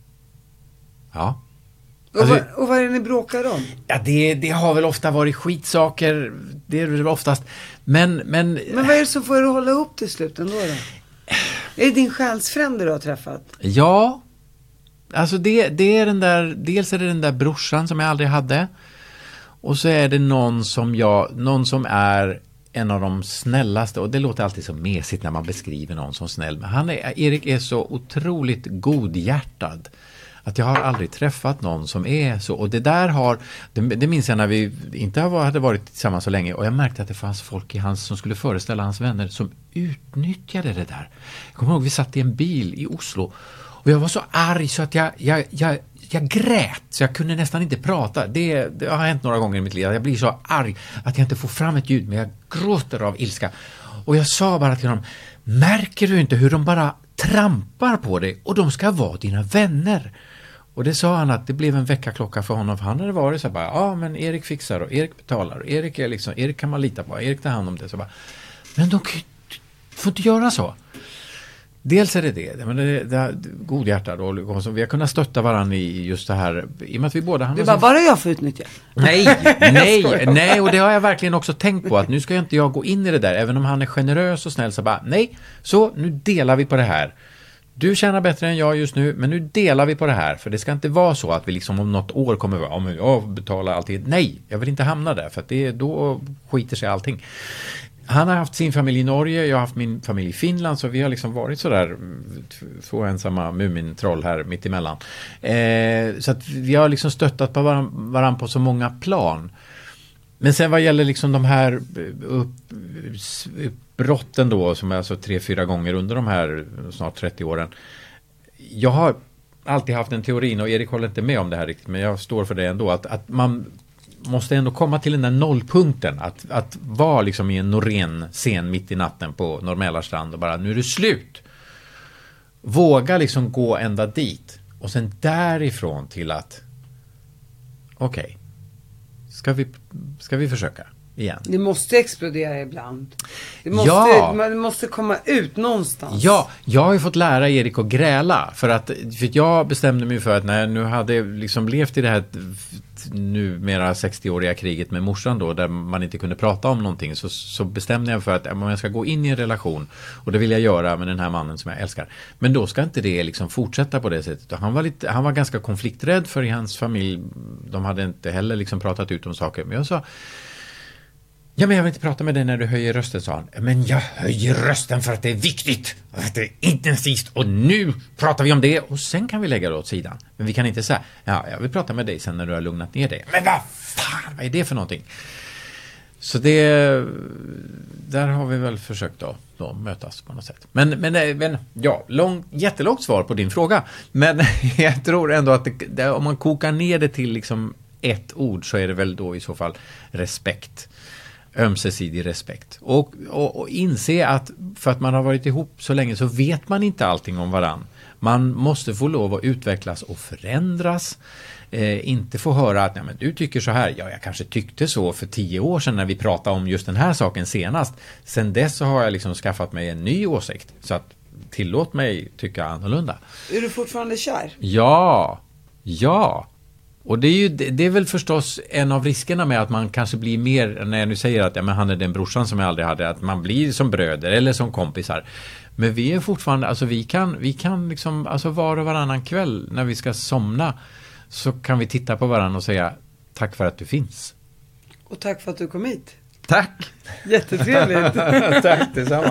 Ja. Alltså, och, vad, och vad är det ni bråkar om? Ja, det, det har väl ofta varit skitsaker. Det är det oftast. Men, men... Men vad är det som får er att hålla ihop till slut ändå då? Är det din själsfrände du har träffat? Ja. Alltså det, det är den där... Dels är det den där brorsan som jag aldrig hade. Och så är det någon som jag... Någon som är en av de snällaste. Och det låter alltid så mesigt när man beskriver någon som snäll. Men han är, Erik är så otroligt godhjärtad. Att jag har aldrig träffat någon som är så. Och det där har, det, det minns jag när vi inte hade varit tillsammans så länge. Och jag märkte att det fanns folk i hans som skulle föreställa hans vänner som utnyttjade det där. Jag kommer ihåg, vi satt i en bil i Oslo. Och jag var så arg så att jag, jag, jag, jag grät. Så jag kunde nästan inte prata. Det, det har hänt några gånger i mitt liv. Jag blir så arg att jag inte får fram ett ljud. Men jag gråter av ilska. Och jag sa bara till dem, märker du inte hur de bara trampar på dig? Och de ska vara dina vänner. Och det sa han att det blev en väckarklocka för honom. För han hade varit så bara, ja men Erik fixar och Erik betalar. Och Erik är liksom, Erik kan man lita på. Erik tar hand om det. Så bara, men de får inte göra så. Dels är det det. Men det, det är godhjärtad. Och vi har kunnat stötta varandra i just det här. I och med att vi båda... Det är bara, bara jag får utnyttja. Nej, nej, nej. Och det har jag verkligen också tänkt på. Att nu ska jag inte jag gå in i det där. Även om han är generös och snäll så bara, nej. Så nu delar vi på det här. Du tjänar bättre än jag just nu, men nu delar vi på det här. För det ska inte vara så att vi liksom om något år kommer att ja, jag betalar alltid. Nej, jag vill inte hamna där. För att det, då skiter sig allting. Han har haft sin familj i Norge, jag har haft min familj i Finland. Så vi har liksom varit sådär två ensamma mumintroll här mitt emellan. Eh, så att vi har liksom stöttat på varann, varann på så många plan. Men sen vad gäller liksom de här upp, uppbrotten då, som är alltså tre, fyra gånger under de här snart trettio åren. Jag har alltid haft en teorin, och Erik håller inte med om det här riktigt, men jag står för det ändå, att, att man måste ändå komma till den där nollpunkten. Att, att vara liksom i en Norén-scen mitt i natten på Norr-Mälarstrand och bara, nu är det slut. Våga liksom gå ända dit. Och sen därifrån till att okej. Okay. Ska vi, ska vi försöka igen? Det måste explodera ibland. Det måste, ja. Man måste komma ut någonstans. Ja, jag har ju fått lära Erik att gräla. För att, för att jag bestämde mig för att när jag nu hade liksom levt i det här numera sextioåriga kriget med morsan då, där man inte kunde prata om någonting, så, så bestämde jag för att om jag ska gå in i en relation, och det vill jag göra med den här mannen som jag älskar, men då ska inte det liksom fortsätta på det sättet. Han var, lite, han var ganska konflikträdd, för i hans familj, de hade inte heller liksom pratat ut om saker, men jag sa, ja, men jag vill inte prata med dig när du höjer rösten, sa han. Men jag höjer rösten för att det är viktigt, att det är intensivt, och nu pratar vi om det, och sen kan vi lägga det åt sidan. Men vi kan inte säga, ja, jag vill prata med dig sen när du har lugnat ner dig. Men vad fan, vad är det för någonting? Så det, där har vi väl försökt då, då mötas på något sätt. Men, men, men ja, lång, jättelångt svar på din fråga. Men jag tror ändå att det, det, om man kokar ner det till liksom ett ord, så är det väl då i så fall respekt. ömsesidig respekt. Och, och, och inse att för att man har varit ihop så länge så vet man inte allting om varann. Man måste få lov att utvecklas och förändras. Eh, inte få höra att nej, men du tycker så här. Ja, jag kanske tyckte så för tio år sedan när vi pratade om just den här saken senast. Sen dess så har jag liksom skaffat mig en ny åsikt. Så att tillåt mig tycka annorlunda. Är du fortfarande kär? Ja, ja. Och det är ju det, det är väl förstås en av riskerna med att man kanske blir mer, när jag nu säger att ja, men han är den brorsan som jag aldrig hade, att man blir som bröder eller som kompisar. Men vi är fortfarande, alltså vi kan, vi kan liksom, alltså var och varannan kväll när vi ska somna så kan vi titta på varandra och säga tack för att du finns. Och tack för att du kom hit. Tack! Jättetrevligt. Tack, detsamma.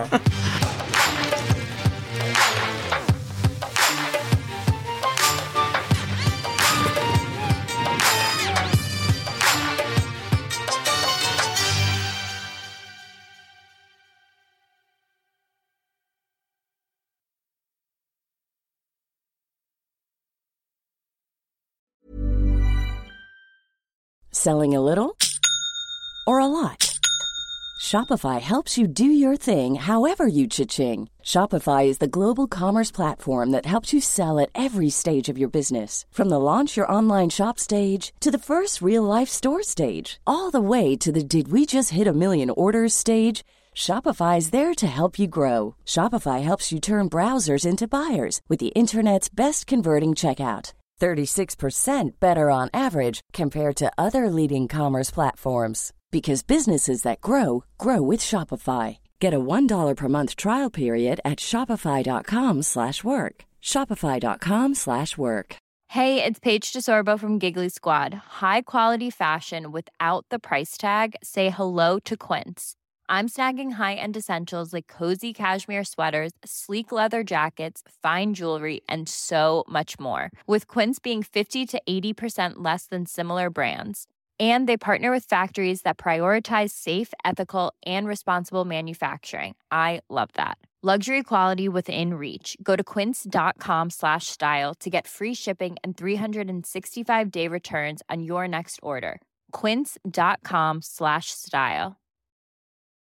Selling a little or a lot? Shopify helps you do your thing however you cha-ching. Shopify is the global commerce platform that helps you sell at every stage of your business. From the launch your online shop stage to the first real-life store stage, all the way to the did we just hit a million orders stage. Shopify is there to help you grow. Shopify helps you turn browsers into buyers with the internet's best converting checkout. thirty-six percent better on average compared to other leading commerce platforms. Because businesses that grow, grow with Shopify. Get a one dollar per month trial period at shopify.com slash work. Shopify.com slash work. Hey, it's Paige DeSorbo from Giggly Squad. High quality fashion without the price tag. Say hello to Quince. I'm snagging high-end essentials like cozy cashmere sweaters, sleek leather jackets, fine jewelry, and so much more. With Quince being fifty to eighty percent less than similar brands. And they partner with factories that prioritize safe, ethical, and responsible manufacturing. I love that. Luxury quality within reach. Go to quince.com slash style to get free shipping and three sixty-five day returns on your next order. Quince.com slash style.